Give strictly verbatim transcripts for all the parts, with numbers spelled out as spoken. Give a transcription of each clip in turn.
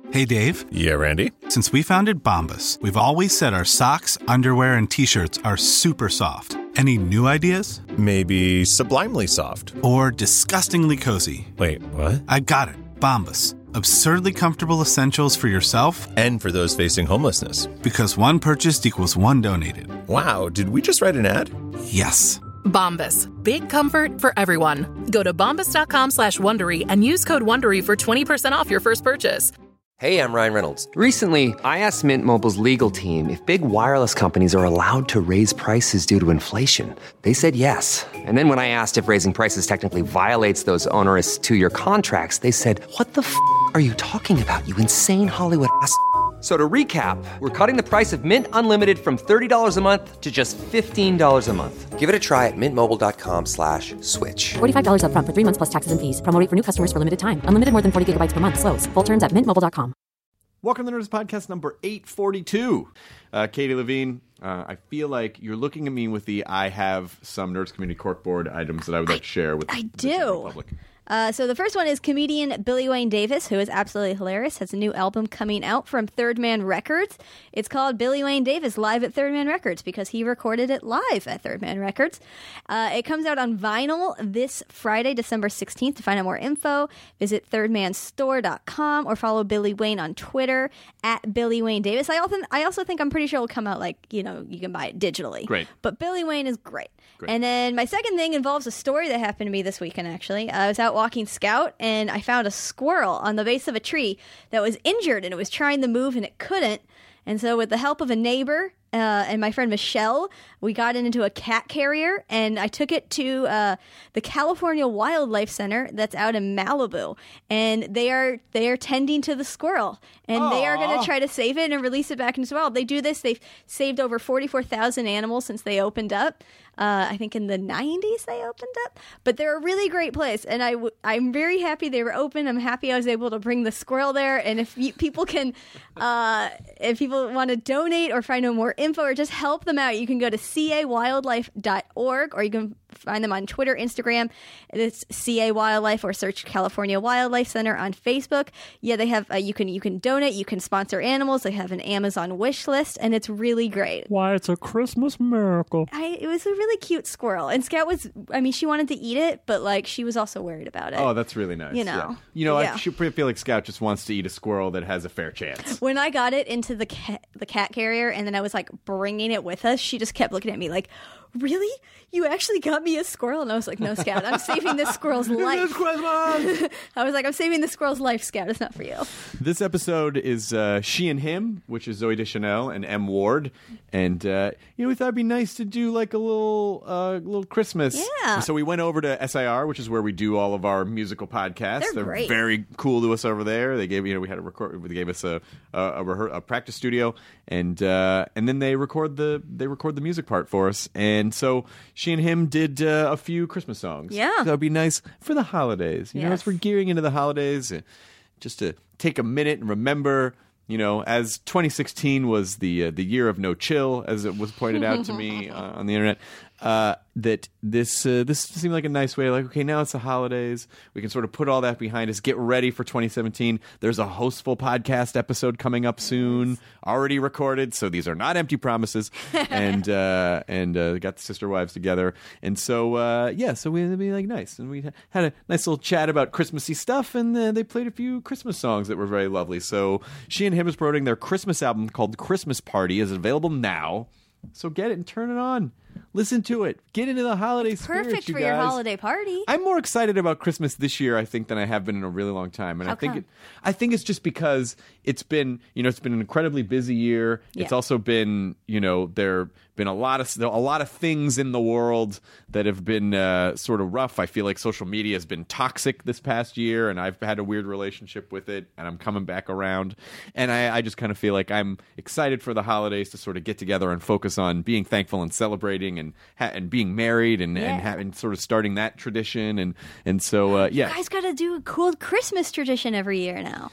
Hey, Dave. Yeah, Randy? Since we founded Bombas, we've always said our socks, underwear, and T-shirts are super soft. Any new ideas? Maybe sublimely soft. Or disgustingly cozy. Wait, what? I got it. Bombas. Absurdly comfortable essentials for yourself and for those facing homelessness. Because one purchased equals one donated. Wow, did we just write an ad? Yes. Bombas. Big comfort for everyone. Go to bombas.com slash Wondery and use code Wondery for twenty percent off your first purchase. Hey, I'm Ryan Reynolds. Recently, I asked Mint Mobile's legal team if big wireless companies are allowed to raise prices due to inflation. They said yes. And then when I asked if raising prices technically violates those onerous two-year contracts, they said, what the f*** are you talking about, you insane Hollywood ass f- So to recap, we're cutting the price of Mint Unlimited from thirty dollars a month to just fifteen dollars a month. Give it a try at mintmobile.com slash switch. forty-five dollars up front for three months plus taxes and fees. Promo rate for new customers for limited time. Unlimited more than forty gigabytes per month. Slows full terms at mint mobile dot com. Welcome to the Nerds Podcast number eight forty-two. Uh, Katie Levine, uh, I feel like you're looking at me with the I have some Nerds Community Corkboard items that I would like to share with I the do. general public. Uh, so the first one is comedian Billy Wayne Davis, who is absolutely hilarious, has a new album coming out from Third Man Records. It's called Billy Wayne Davis Live at Third Man Records because he recorded it live at Third Man Records. Uh, it comes out on vinyl this Friday, December sixteenth. To find out more info, visit third man store dot com or follow Billy Wayne on Twitter at Billy Wayne Davis. I also, I also think I'm pretty sure it'll come out like, you know, you can buy it digitally. Great. But Billy Wayne is great. Great. And then my second thing involves a story that happened to me this weekend, actually. I was out walking Scout, and I found a squirrel on the base of a tree that was injured, and it was trying to move, and it couldn't. And so with the help of a neighbor uh, and my friend Michelle, we got it into a cat carrier, and I took it to uh, the California Wildlife Center that's out in Malibu, and they are they are tending to the squirrel, and Aww. They are going to try to save it and release it back into the wild. They do this. They've saved over forty-four thousand animals since they opened up. Uh, I think in the nineties they opened up, but they're a really great place, and I w- I'm very happy they were open. I'm happy I was able to bring the squirrel there, and if you, people can, uh, if people want to donate or find out more info or just help them out, you can go to c a wildlife dot org, or you can find them on Twitter, Instagram. It's C A Wildlife, or search California Wildlife Center on Facebook. Yeah, they have, uh, you can you can donate, you can sponsor animals. They have an Amazon wish list, and it's really great. Why, it's a Christmas miracle. I, it was a really cute squirrel, and Scout was, I mean, she wanted to eat it, but like she was also worried about it. Oh, that's really nice. You know, yeah. you know, yeah. I should feel like Scout just wants to eat a squirrel that has a fair chance. When I got it into the cat, the cat carrier, and then I was like bringing it with us, she just kept looking at me like, really? You actually got me a squirrel? And I was like, no, Scout, I'm saving this squirrel's life. It's Christmas! I was like, I'm saving this squirrel's life, Scout. It's not for you. This episode is uh, She and Him, which is Zooey Deschanel and M. Ward. And, uh, you know, we thought it'd be nice to do like a little uh, little Christmas. Yeah. So we went over to S I R, which is where we do all of our musical podcasts. They're They're great. very cool to us over there. They gave, you know, we had a record, they gave us a a, a, rehe- a practice studio, and uh, and then they record the they record the music part for us. And so She and Him did uh, a few Christmas songs. Yeah. So that'd be nice for the holidays. You know, Yes. as we're gearing into the holidays, uh, just to take a minute and remember, you know, as twenty sixteen was the uh, the year of no chill, as it was pointed out to me uh, on the internet, uh, that this uh, this seemed like a nice way. Like, okay, now it's the holidays. We can sort of put all that behind us, get ready for twenty seventeen. There's a Hostful podcast episode coming up soon, already recorded. So these are not empty promises. and uh, and uh, got the sister wives together, and so uh, yeah, so we it'd be like nice, and we had a nice little chat about Christmassy stuff, and uh, they played a few Christmas songs that were very lovely. So She and Him is promoting their Christmas album called Christmas Party. Is available now. So get it and turn it on. Listen to it. Get into the holiday spirit, Perfect you for guys. your holiday party. I'm more excited about Christmas this year, I think, than I have been in a really long time. And How I think come? it, I think it's just because it's been, you know, it's been an incredibly busy year. It's Yeah. also been, you know, there been a lot of a lot of things in the world that have been uh, sort of rough. I feel like social media has been toxic this past year, and I've had a weird relationship with it, and I'm coming back around. And I, I just kind of feel like I'm excited for the holidays to sort of get together and focus on being thankful and celebrating and ha- and being married and and, Yeah. ha- and sort of starting that tradition. And and so uh, yeah. You guys got to do a cool Christmas tradition every year now.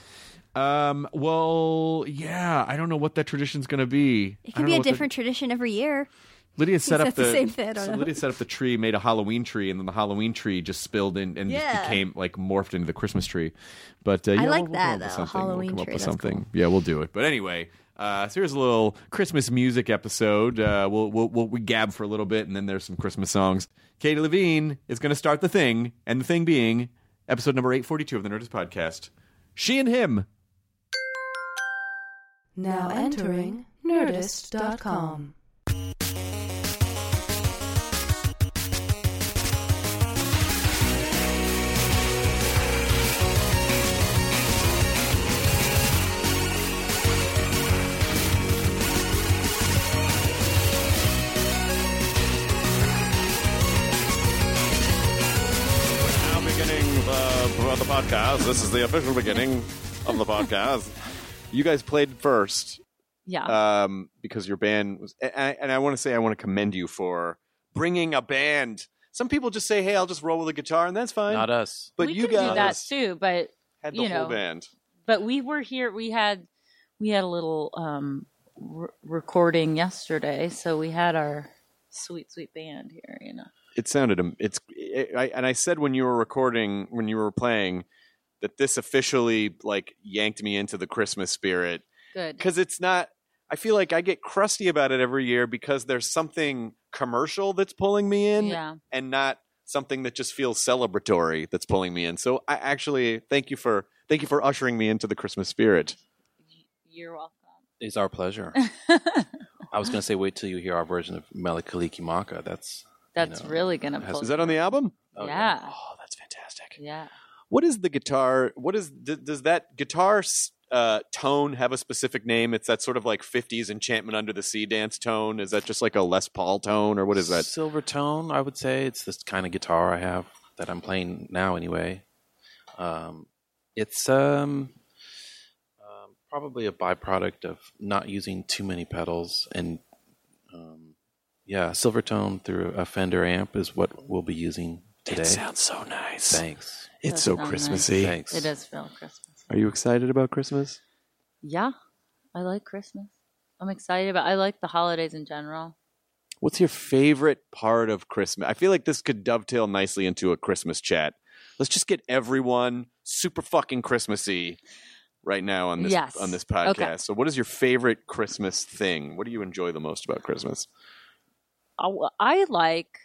Um. Well, yeah. I don't know what that tradition's going to be. It I can don't be know a what the- different tradition every year. Lydia set He up said the the, same thing, I don't so know. Lydia set up the tree, made a Halloween tree, and then the Halloween tree just spilled in and just Yeah. became like morphed into the Christmas tree. But uh, yeah, I like we'll, we'll that, come up with though, something. Halloween we'll come up tree, with that's something. cool. Yeah, we'll do it. But anyway, uh, so here's a little Christmas music episode. Uh, we'll, we'll we'll we gab for a little bit, and then there's some Christmas songs. Katie Levine is going to start the thing, and the thing being episode number eight forty-two of the Nerdist Podcast. She and Him. Now entering Nerdist dot com. Now beginning the, the podcast. This is the official beginning of the podcast. You guys played first. Yeah. Um, because your band was, and I, and I want to say I want to commend you for bringing a band. Some people just say, "Hey, I'll just roll with a guitar," and that's fine. Not us. But we you can guys do that too, but had the you whole know, band. But we were here. We had we had a little um, re- recording yesterday, so we had our sweet, sweet band here. You know, It sounded. am- It's. It, I, and I said when you were recording, when you were playing, that this officially like yanked me into the Christmas spirit. good. Because it's not. I feel like I get crusty about it every year because there's something commercial that's pulling me in, Yeah. and not something that just feels celebratory that's pulling me in. So I actually thank you for thank you for ushering me into the Christmas spirit. You're welcome. It's our pleasure. I was going to say, wait till you hear our version of Melikaliki Maka. That's That's know, really gonna has- pull. Is that on the album? oh, yeah. Oh, that's fantastic. Yeah. What is the guitar? What is d- does that guitar uh, tone have a specific name? It's that sort of like fifties Enchantment Under the Sea dance tone. Is that just like a Les Paul tone, or what is that? Silver tone, I would say. It's this kind of guitar I have that I'm playing now anyway. Um, it's um, um, probably a byproduct of not using too many pedals. And um, yeah, silver tone through a Fender amp is what we'll be using today. It sounds so nice. Thanks. It's Does so sound Christmassy. nice. Thanks. It does feel Christmas. Are you excited about Christmas? Yeah, I like Christmas. I'm excited about. I like the holidays in general. What's your favorite part of Christmas? I feel like this could dovetail nicely into a Christmas chat. Let's just get everyone super fucking Christmassy right now on this Yes. on this podcast. Okay. So what is your favorite Christmas thing? What do you enjoy the most about Christmas? I, I like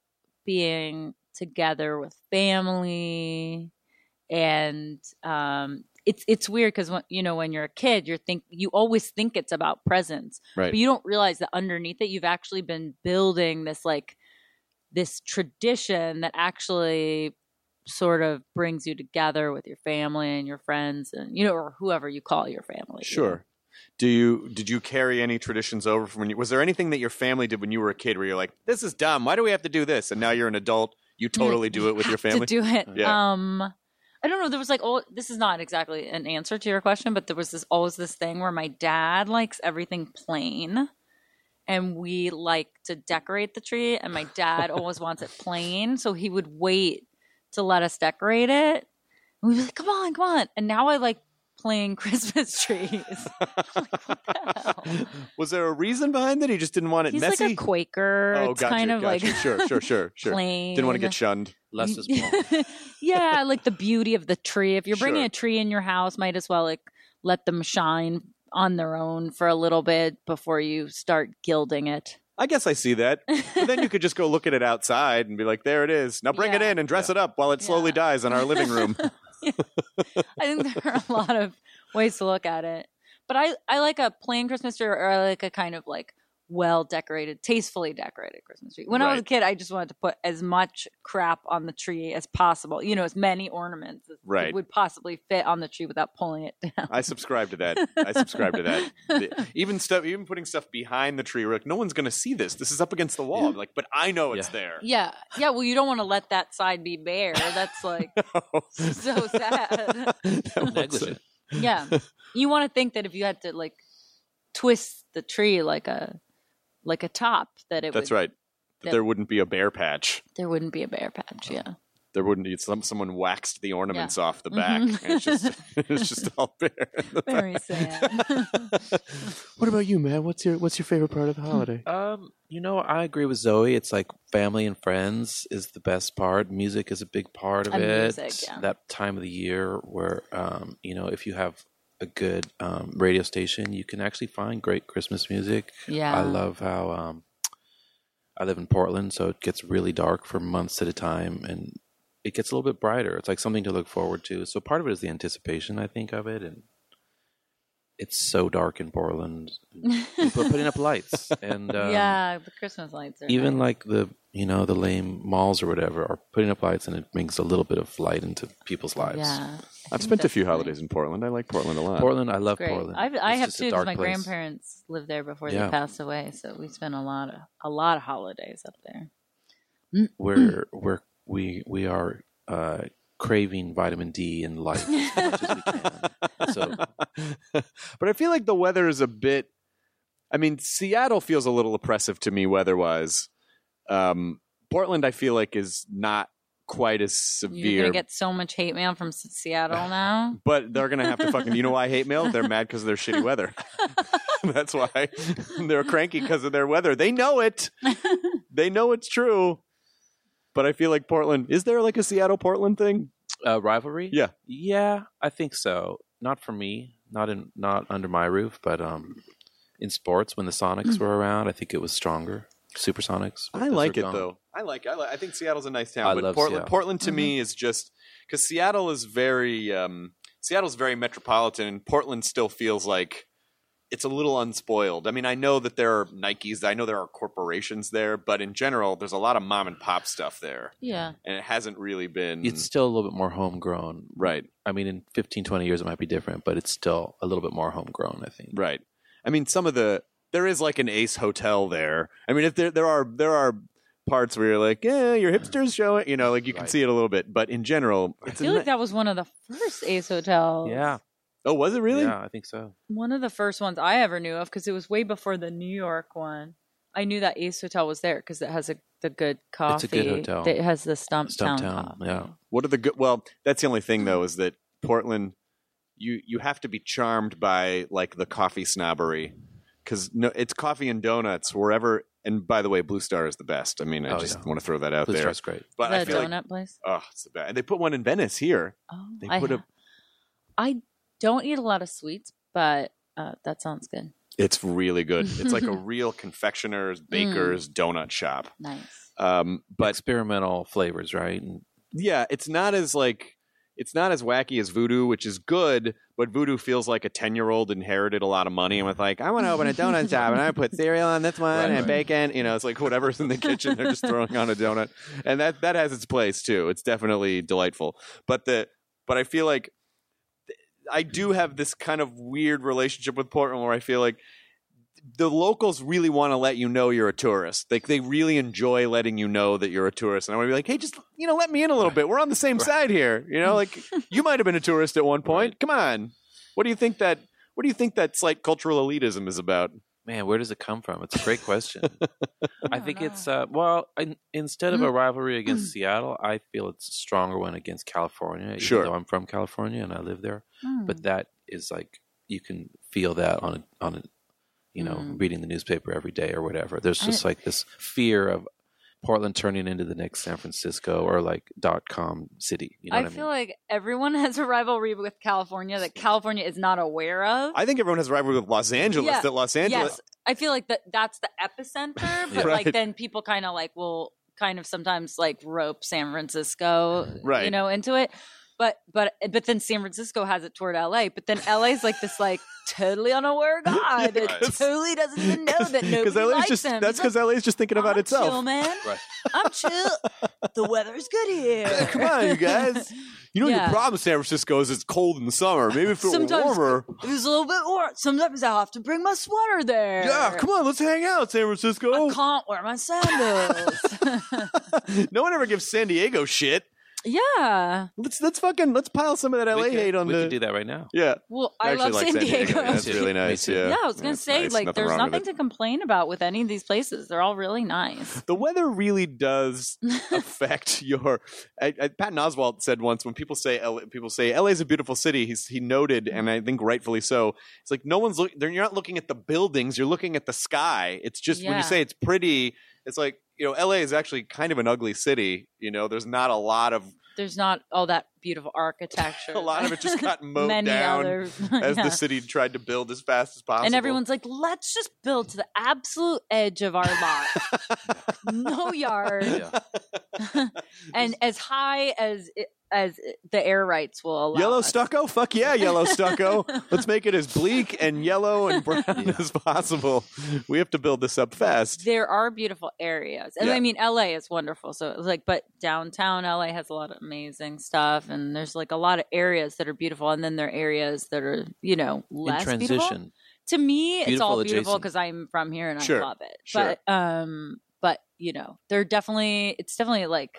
being together with family, and um, it's it's weird because when you know when you're a kid, you think you always think it's about presents, Right. but you don't realize that underneath it, you've actually been building this like this tradition that actually sort of brings you together with your family and your friends, and you know, or whoever you call your family. you know? Sure. Do you did you carry any traditions over from when you was there anything that your family did when you were a kid where you're like, this is dumb, why do we have to do this? And now you're an adult, you totally do it with your have family? to do it. Yeah. Um, I don't know. There was like, oh, this is not exactly an answer to your question, but there was this always this thing where my dad likes everything plain, and we like to decorate the tree, and my dad always wants it plain, so he would wait to let us decorate it. And we'd be like, come on, come on. And now I like playing Christmas trees. Like, what the hell? Was there a reason behind that? He just didn't want it He's messy? like a Quaker. Oh, it's gotcha, kind of gotcha. like Sure, sure, sure, sure. plain. Didn't want to get shunned. Less is more. Yeah, like the beauty of the tree. If you're bringing Sure. a tree in your house, might as well like let them shine on their own for a little bit before you start gilding it. I guess I see that. But then you could just go look at it outside and be like, there it is. Now bring it Yeah. in and dress it up while it slowly Yeah. dies in our living room. I think there are a lot of ways to look at it. But I, I like a plain Christmas tree, or I like a kind of like well decorated, tastefully decorated Christmas tree. When I was a Right. kid, I just wanted to put as much crap on the tree as possible. You know, as many ornaments as Right. would possibly fit on the tree without pulling it down. I subscribe to that. I subscribe to that. The- even stuff, even putting stuff behind the tree, we're like, no one's going to see this. This is up against the wall. I'm like, but I know it's Yeah. there. Yeah. Yeah. Well, you don't want to let that side be bare. That's like so sad. Negligent. Yeah. You want to think that if you had to like twist the tree like a like a top, that it That's would, right. That that- there wouldn't be a bear patch. there wouldn't be a bare patch. Yeah. there wouldn't be some someone waxed the ornaments Yeah. off the back. Mhm. And it's just it's just all bare. in the Very back. sad. What about you, man? What's your what's your favorite part of the holiday? Um, you know, I agree with Zoe. It's like family and friends is the best part. Music is a big part of And it. music, yeah. That time of the year where, um, you know, if you have a good um, radio station, you can actually find great Christmas music. Yeah. I love how um, I live in Portland, so it gets really dark for months at a time, and it gets a little bit brighter. It's like something to look forward to. So part of it is the anticipation, I think, of it, and it's so dark in Portland. People are putting up lights, and um, yeah, the Christmas lights are even nice. like the you know the lame malls or whatever are putting up lights, and it brings a little bit of light into people's lives. Yeah. I've spent a few holidays in Portland. I like Portland a lot. Portland, I love Great. Portland. I've, I It's have just a too, because dark my place. grandparents lived there before Yeah. they passed away, so we spent a lot of a lot of holidays up there. We're we're we we are uh, craving vitamin D and light as much as we can. So But I feel like the weather is a bit. I mean, Seattle feels a little oppressive to me weather-wise. Um, Portland, I feel like, is not quite as You're severe. gonna get so much hate mail from S- Seattle now. But they're gonna have to fucking. You know why I hate mail? They're mad because of their shitty weather. That's why they're cranky because of their weather. They know it. They know it's true. But I feel like Portland. Is there like a Seattle Portland thing? uh, rivalry, Yeah. yeah, I think so. Not for me, not in not under my roof, but um, in sports when the Sonics were around, I think it was stronger. Supersonics. but I those like are it gone. though. I like. I, like, I think Seattle's a nice town. I but love Portland, Seattle. Portland to me is just because Seattle is very. Um, Seattle's very metropolitan, and Portland still feels like it's a little unspoiled. I mean, I know that there are Nikes, I know there are corporations there, but in general, there's a lot of mom and pop stuff there, Yeah. and it hasn't really been. It's still a little bit more homegrown. Right. I mean, in fifteen, twenty years, it might be different, but it's still a little bit more homegrown, I think. Right. I mean, some of the there is like an Ace Hotel there. I mean, if there there are there are parts where you're like, yeah, your hipsters show it, you know, like you can Right. see it a little bit, but in general, I it's feel a, like that was one of the first Ace hotels. Yeah. Oh, was it really? Yeah, I think so. One of the first ones I ever knew of, because it was way before the New York one. I knew that Ace Hotel was there because it has a the good coffee. It's a good hotel. It has the Stumptown Stumptown, coffee. yeah. What are the good? Well, that's the only thing though, is that Portland, you you have to be charmed by like the coffee snobbery, because no, it's coffee and donuts wherever. And by the way, Blue Star is the best. I mean, I Oh, just yeah. want to throw that out Blue there. Star's great. But Is I that a feel donut like place? oh, it's the best. And they put one in Venice here. Oh, They I, put a. ha- I don't eat a lot of sweets, but uh, that sounds good. It's really good. It's like a real confectioner's, baker's donut shop. Nice. Um, but Experimental flavors, right? And yeah, it's not as like it's not as wacky as Voodoo, which is good. But Voodoo feels like a ten-year-old inherited a lot of money and was like, I want to open a donut shop and I put cereal on this one Right, and right. bacon. You know, it's like whatever's in the kitchen, they're just throwing on a donut, and that that has its place too. It's definitely delightful. But the but I feel like I do have this kind of weird relationship with Portland where I feel like the locals really want to let you know you're a tourist. Like they really enjoy letting you know that you're a tourist. And I want to be like, hey, just, you know, let me in a little bit. We're on the same side here. You know, like you might have been a tourist at one point. Right. Come on. What do you think that what do you think that slight cultural elitism is about? man, where does it come from? It's a great question. I think know. it's uh, well, I, instead of a rivalry against Seattle, I feel it's a stronger one against California. Even Sure. though I'm from California and I live there, Hmm. but that is like you can feel that on a, on a, you know, Mm. reading the newspaper every day or whatever. There's I- just like this fear of Portland turning into the next San Francisco or like dot com city. You know I what I feel mean? like everyone has a rivalry with California that California is not aware of. I think everyone has a rivalry with Los Angeles. Yeah. That Los Angeles. Yes, I feel like that that's the epicenter, but Right. like then people kind of like will kind of sometimes like rope San Francisco, Right. you know, into it. But but but then San Francisco has it toward L A. But then L A's like this like totally unaware guy that Yes. totally doesn't even know that nobody L A's likes just him. that's He's because like, L A's just thinking about I'm itself. chill, man. Right. I'm chill. The weather's good here. Yeah, come on, you guys. You know Yeah. your problem with San Francisco is it's cold in the summer. Maybe if it were Sometimes warmer. It was a little bit warm. Sometimes I have to bring my sweater there. Yeah, come on, let's hang out, San Francisco. I can't wear my sandals. No one ever gives San Diego shit. Yeah. Let's let's fucking let's pile some of that L A We could- hate on we the. could do that right now. Yeah. Well, I, actually love like San Diego. That's really nice. Yeah. Yeah, I was gonna That's say, nice. like, Nothing there's wrong with nothing it. to complain about with any of these places. They're all really nice. The weather really does affect your. I, I, Patton Oswalt said once when people say L A, people say L A is a beautiful city. He's he noted, and I think rightfully so. It's like no one's looking. You're not looking at the buildings. You're looking at the sky. It's just when Yeah. you say it's pretty. It's like you know, L A is actually kind of an ugly city. You know, there's not a lot of. There's not all that beautiful architecture. A lot of it just got mowed Many down others. as Yeah. the city tried to build as fast as possible. And everyone's like, let's just build to the absolute edge of our lot. No yard. And as high as it, as the air rights will allow. Yellow us. stucco? Fuck yeah, yellow stucco. Let's make it as bleak and yellow and brown as possible. We have to build this up fast. There are beautiful areas. And Yeah. I mean, L A is wonderful. So it's like, but downtown L A has a lot of amazing stuff. And there's like a lot of areas that are beautiful. And then there are areas that are, you know, less In beautiful. transition. To me, it's Beautiful all beautiful adjacent. because I'm from here and Sure. I love it. Sure. But, um, but you know, they're definitely, it's definitely like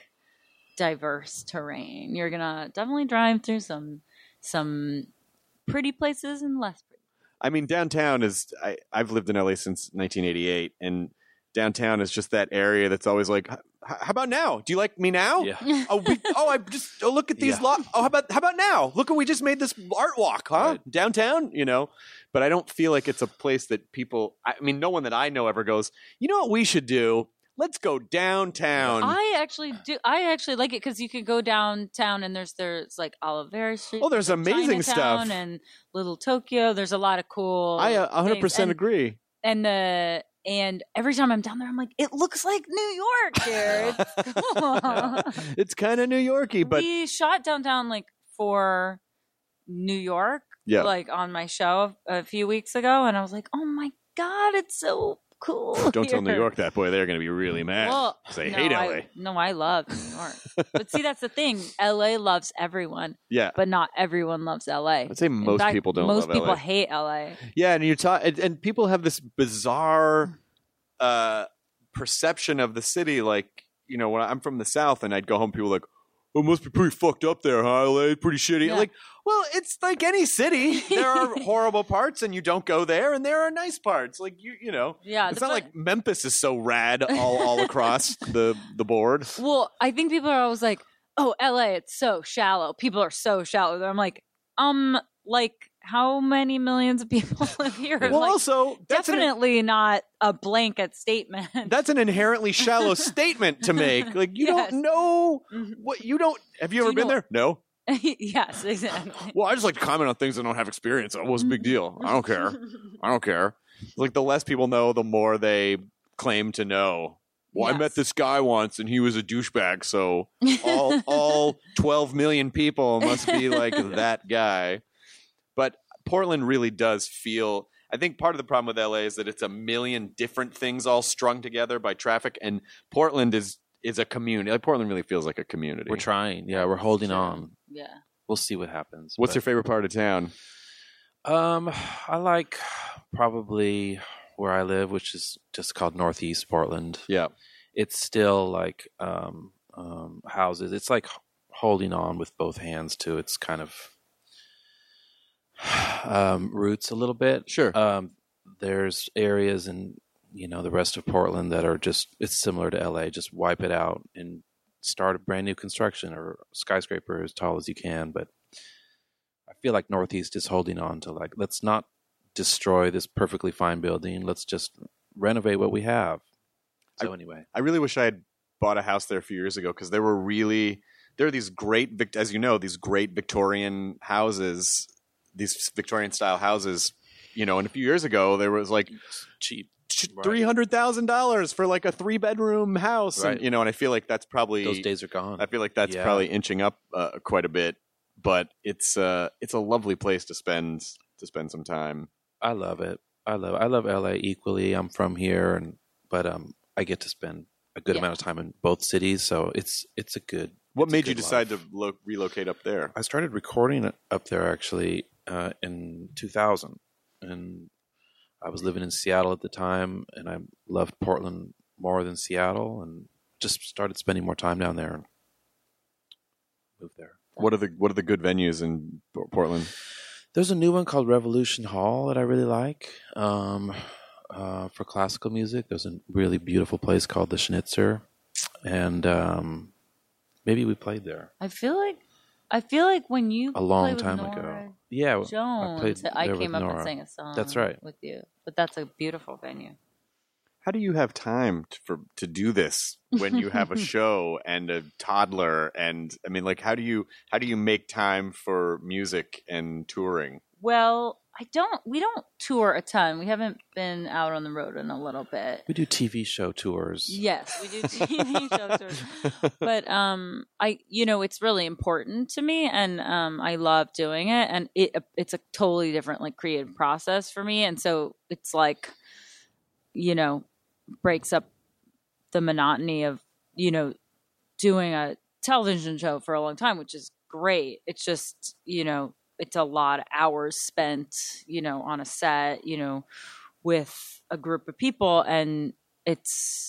diverse terrain. You're gonna definitely drive through some some pretty places and less pretty. I mean, downtown is. I, I've lived in L A since nineteen eighty-eight, and downtown is just that area that's always like, "H- how about now? Do you like me now? Yeah. Oh, we, oh, I just oh look at these Yeah. lo- Oh, how about how about now? Look, what we just made this art walk, huh? Right. Downtown, you know. But I don't feel like it's a place that people. I mean, no one that I know ever goes. You know what we should do? Let's go downtown. I actually do. I actually like it because you can go downtown and there's there's like Olivera Street. Oh, there's amazing Chinatown stuff. and Little Tokyo. There's a lot of cool. I uh, one hundred percent things. agree. And, and the and every time I'm down there, I'm like, it looks like New York here. It's cool. It's kind of New Yorky, but we shot downtown like for New York, Yeah. like on my show a few weeks ago, and I was like, oh my god, it's so cool. don't tell New here. York that, boy. They're going to be really mad. Well, Say, no, hate I, L A. No, I love New York. But see, that's the thing. L A loves everyone, Yeah. but not everyone loves L A. I'd say In most fact, people don't Most love people L A. hate L A. Yeah, and you're ta- and, and people have this bizarre uh, perception of the city. Like, you know, when I'm from the South and I'd go home, people are like, "Oh, it must be pretty fucked up there, huh? L A, pretty shitty." Yeah. Like, well, it's like any city. There are horrible parts, and you don't go there, and there are nice parts. Like you, you know, Yeah, it's the not fu- like Memphis is so rad all all across the the board. Well, I think people are always like, "Oh, L A, it's so shallow. People are so shallow." I'm like, um, like how many millions of people live here? Well, Like, also, that's an, definitely not a blanket statement. that's an inherently shallow statement to make. Like you Yes. don't know Mhm. what you don't. Have you Do ever you been know- there? No. Yes, exactly. Well, I just like to comment on things I don't have experience on. What's the big deal? I don't care. I don't care. Like the less people know, the more they claim to know. Well, I Yes. met this guy once and he was a douchebag, so all all twelve million people must be like that guy. But Portland really does feel I think part of the problem with L A is that it's a million different things all strung together by traffic, and Portland is is a community. Like Portland really feels like a community. We're trying. Yeah, we're holding on. Yeah. We'll see what happens. What's but- your favorite part of town? Um, I like probably where I live, which is just called Northeast Portland. Yeah. It's still like um, um, houses. It's like holding on with both hands to its kind of um, roots a little bit. Sure. Um, there's areas in you know the rest of Portland that are just it's similar to L A. Just wipe it out and start a brand new construction or skyscraper as tall as you can. But I feel like Northeast is holding on to like let's not destroy this perfectly fine building. Let's just renovate what we have. So anyway, I really wish I had bought a house there a few years ago because there were really there are these great, Vic- as you know, these great Victorian houses, these Victorian style houses. You know, and a few years ago there was like cheap three hundred thousand dollars for like a three bedroom house, Right. and you know, and I feel like that's probably those days are gone. I feel like that's Yeah. probably inching up uh, quite a bit. But it's uh, it's a lovely place to spend to spend some time. I love it. I love I love L A equally. I'm from here, and but um, I get to spend a good Yeah. amount of time in both cities, so it's it's a good. What it's a made you good decide life. to lo- relocate up there? I started recording up there actually uh, in two thousand, and I was living in Seattle at the time, and I loved Portland more than Seattle, and just started spending more time down there. move there. What are the What are the good venues in Portland? There's a new one called Revolution Hall that I really like. Um, uh, for classical music, there's a really beautiful place called the Schnitzer, and um, maybe we played there I feel like I feel like when you a long play with time Nora ago. Yeah, Jones, I played I there came with up Nora. and sang a song. That's right. With you, but that's a beautiful venue. How do you have time to, for to do this when you have a show and a toddler? And I mean, like, how do you how do you make time for music and touring? Well, I don't. We don't tour a ton. We haven't been out on the road in a little bit. We do T V show tours. Yes, we do T V show tours. But um, I, you know, it's really important to me, and um, I love doing it, and it it's a totally different like creative process for me, and so it's like, you know, breaks up the monotony of, you know, doing a television show for a long time, which is great. It's just, you know, it's a lot of hours spent, you know, on a set, you know, with a group of people. And it's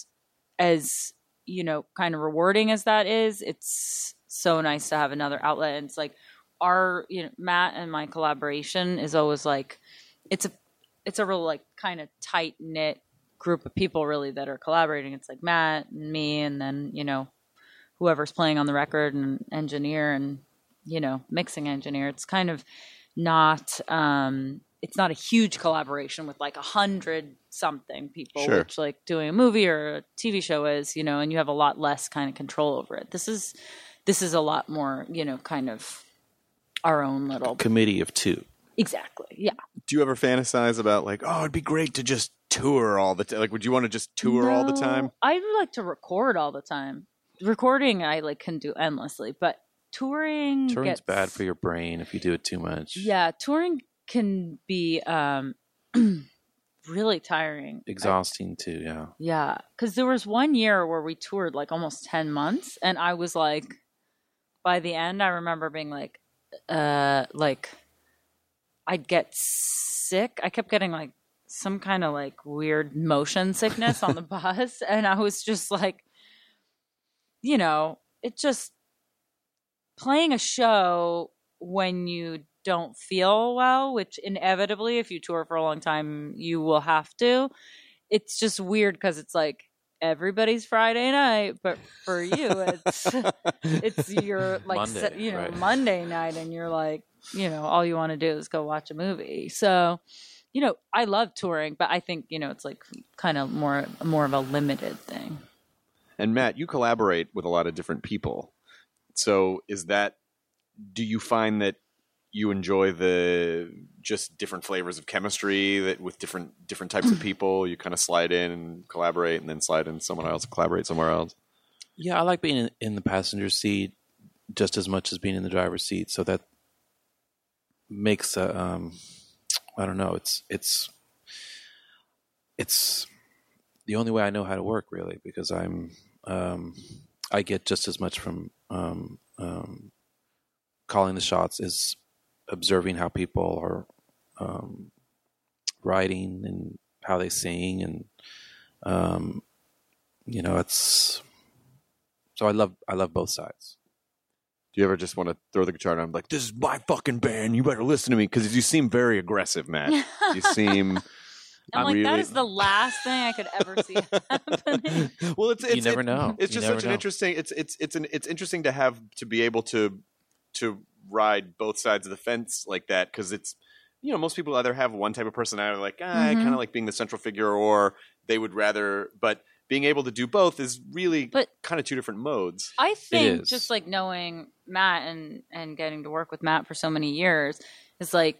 as, you know, kind of rewarding as that is, it's so nice to have another outlet. And it's like our, you know, Matt and my collaboration is always like, it's a, it's a real like kind of tight knit group of people really that are collaborating. It's like Matt and me, and then, you know, whoever's playing on the record and engineer and, you know, mixing engineer. It's kind of not, um, it's not a huge collaboration with like a hundred something people, Sure. which like doing a movie or a T V show is, you know, and you have a lot less kind of control over it. This is, this is a lot more, you know, kind of our own little Committee of two. Exactly. Yeah. Do you ever fantasize about like, oh, it'd be great to just tour all the time? Like, would you want to just tour all the No, time? I would like to record all the time. Recording, I like can do endlessly, but touring Touring's gets bad for your brain if you do it too much. Yeah, touring can be um, really tiring. Exhausting too, yeah. Yeah, because there was one year where we toured like almost ten months, and I was like, by the end, I remember being like, uh, like, I'd get sick. I kept getting like some kind of like weird motion sickness on the bus, and I was just like, you know, it just playing a show when you don't feel well, which inevitably, if you tour for a long time, you will have to. It's just weird because it's like everybody's Friday night, but for you, it's it's your like Monday, se- you know right. Monday night, and you're like, you know, all you want to do is go watch a movie. So, you know, I love touring, but I think, you know, it's like kind of more more of a limited thing. And Matt, you collaborate with a lot of different people. So is that, do you find that you enjoy the just different flavors of chemistry that with different different types of people, you kind of slide in and collaborate and then slide in someone else and collaborate somewhere else? Yeah, I like being in, in the passenger seat just as much as being in the driver's seat. So that makes a, um, I don't know, it's, it's, it's the only way I know how to work really, because I'm, um, I get just as much from, um, um, calling the shots as observing how people are, um, writing and how they sing. And, um, you know, it's, so I love, I love both sides. Do you ever just want to throw the guitar down and be like, this is my fucking band, you better listen to me? Because you seem very aggressive, Matt. You seem... I'm like, really... that is the last thing I could ever see happening. Well, it's, it's you never it, know. It's You just never such an know. interesting. It's it's it's an it's interesting to have to be able to to ride both sides of the fence like that, because it's, you know, most people either have one type of personality, like ah, I Mhm. kind of like being the central figure, or they would rather. But being able to do both is really But- kind of two different modes. I think is. just like knowing Matt and, and getting to work with Matt for so many years is like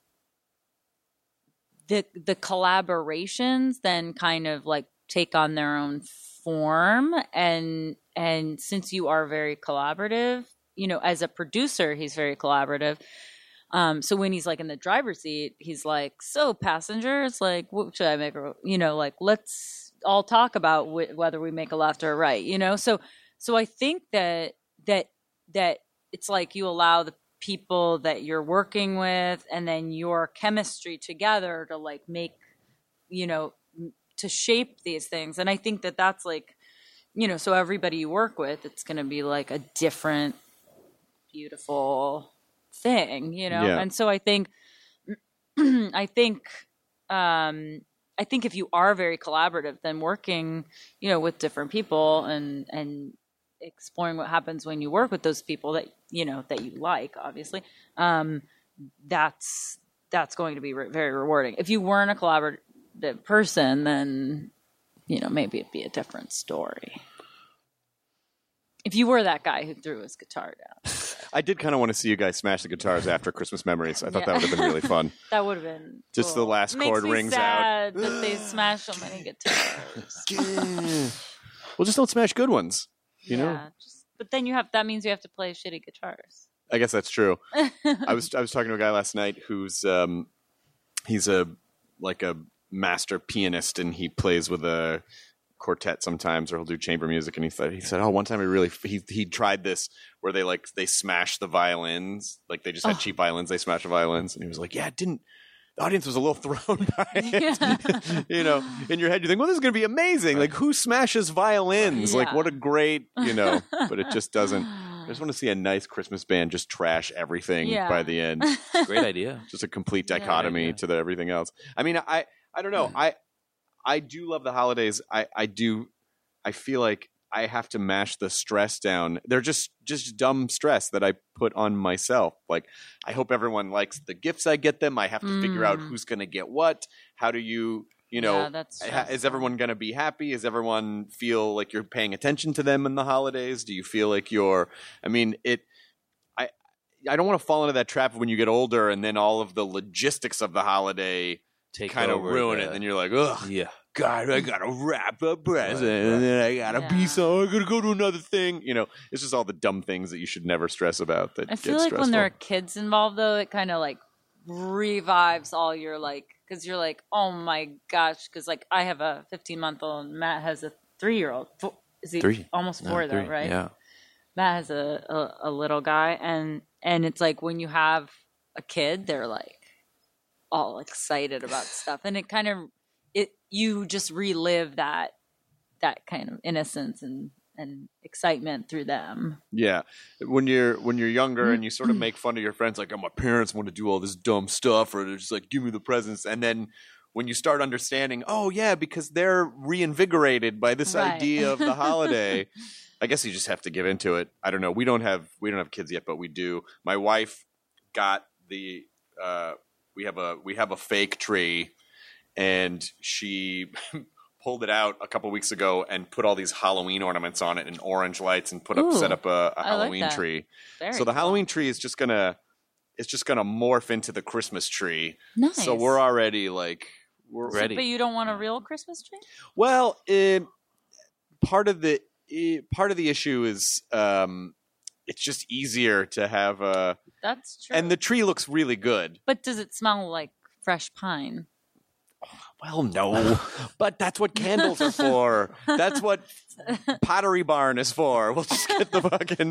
the the collaborations then kind of like take on their own form, and and since you are very collaborative, you know, as a producer, he's very collaborative. Um, so when he's like in the driver's seat, he's like, so passengers, like, what should I make? A, you know, like, let's all talk about wh- whether we make a left or a right, you know? So, so I think that, that, that it's like you allow the people that you're working with and then your chemistry together to like make, you know, m- to shape these things. And I think that that's like, you know, so everybody you work with, it's going to be like a different beautiful thing, you know? Yeah. And so I think, I think, um, I think if you are very collaborative, then working, you know, with different people and, and exploring what happens when you work with those people that, you know, that you like, obviously, um, that's, that's going to be re- very rewarding. If you weren't a collaborative person, then, you know, maybe it'd be a different story. If you were that guy who threw his guitar down. I did kind of want to see you guys smash the guitars after Christmas Memories. I thought Yeah. that would have been really fun. That would have been Just cool. the last Makes chord me rings sad out. that they smash so many guitars. Well, just don't smash good ones. You yeah, know, just, but then you have that means you have to play shitty guitars. I guess that's true. I was I was talking to a guy last night who's um, he's a like a master pianist and he plays with a quartet sometimes, or he'll do chamber music. And he said he said, oh, one time he really he he tried this where they like they smashed the violins, like they just had Oh. cheap violins, they smashed the violins, and he was like, yeah, it didn't. The audience was a little thrown by it. You know, in your head you think, well, this is going to be amazing. Like, who smashes violins? Like, Yeah. what a great, you know, but it just doesn't. I just want to see a nice Christmas band just trash everything Yeah. by the end. Great idea. Just a complete Yeah. dichotomy Yeah. to the everything else. I mean, I I don't know. I I do love the holidays. I I do. I feel like I have to mash the stress down. They're just just dumb stress that I put on myself. Like, I hope everyone likes the gifts I get them. I have to figure out Mm. who's going to get what. How do you, you know, Yeah, that's ha- is stressful. everyone going to be happy? Does everyone feel like you're paying attention to them in the holidays? Do you feel like you're, I mean, it, I, I don't want to fall into that trap when you get older and then all of the logistics of the holiday Take kind of over ruin the- it. And then you're like, ugh. Yeah. God, I gotta wrap a present, Right, right. and then I gotta Yeah. be so. I gotta go to another thing. You know, it's just all the dumb things that you should never stress about. That I get feel like stressful. when there are kids involved, though, it kind of like revives all your like, because you're like, oh my gosh, because like I have a fifteen month old, and Matt has a three year old. Is he Three. almost No, four though? three. Right? Yeah. Matt has a, a a little guy, and and it's like when you have a kid, they're like all excited about stuff, and it kind of it you just relive that that kind of innocence and and excitement through them. Yeah, when you're when you're younger and you sort of make fun of your friends, like, oh, my parents want to do all this dumb stuff, or they're just like, give me the presents, and then when you start understanding, oh yeah, because they're reinvigorated by this Right. idea of the holiday. I guess you just have to give into it. I don't know. We don't have we don't have kids yet, but we do. My wife got the uh, we have a we have a fake tree, and she pulled it out a couple weeks ago and put all these Halloween ornaments on it and orange lights and put up Ooh, set up a, a I like Halloween that. tree. Very so the cool. Halloween tree is just gonna it's just gonna morph into the Christmas tree. Nice. So we're already like we're Ready. But you don't want a real Christmas tree? well, um, part of the eh, part of the issue is um, it's just easier to have a That's true. and the tree looks really good. But does it smell like fresh pine? Well, no, but that's what candles are for. That's what Pottery Barn is for. We'll just get the fucking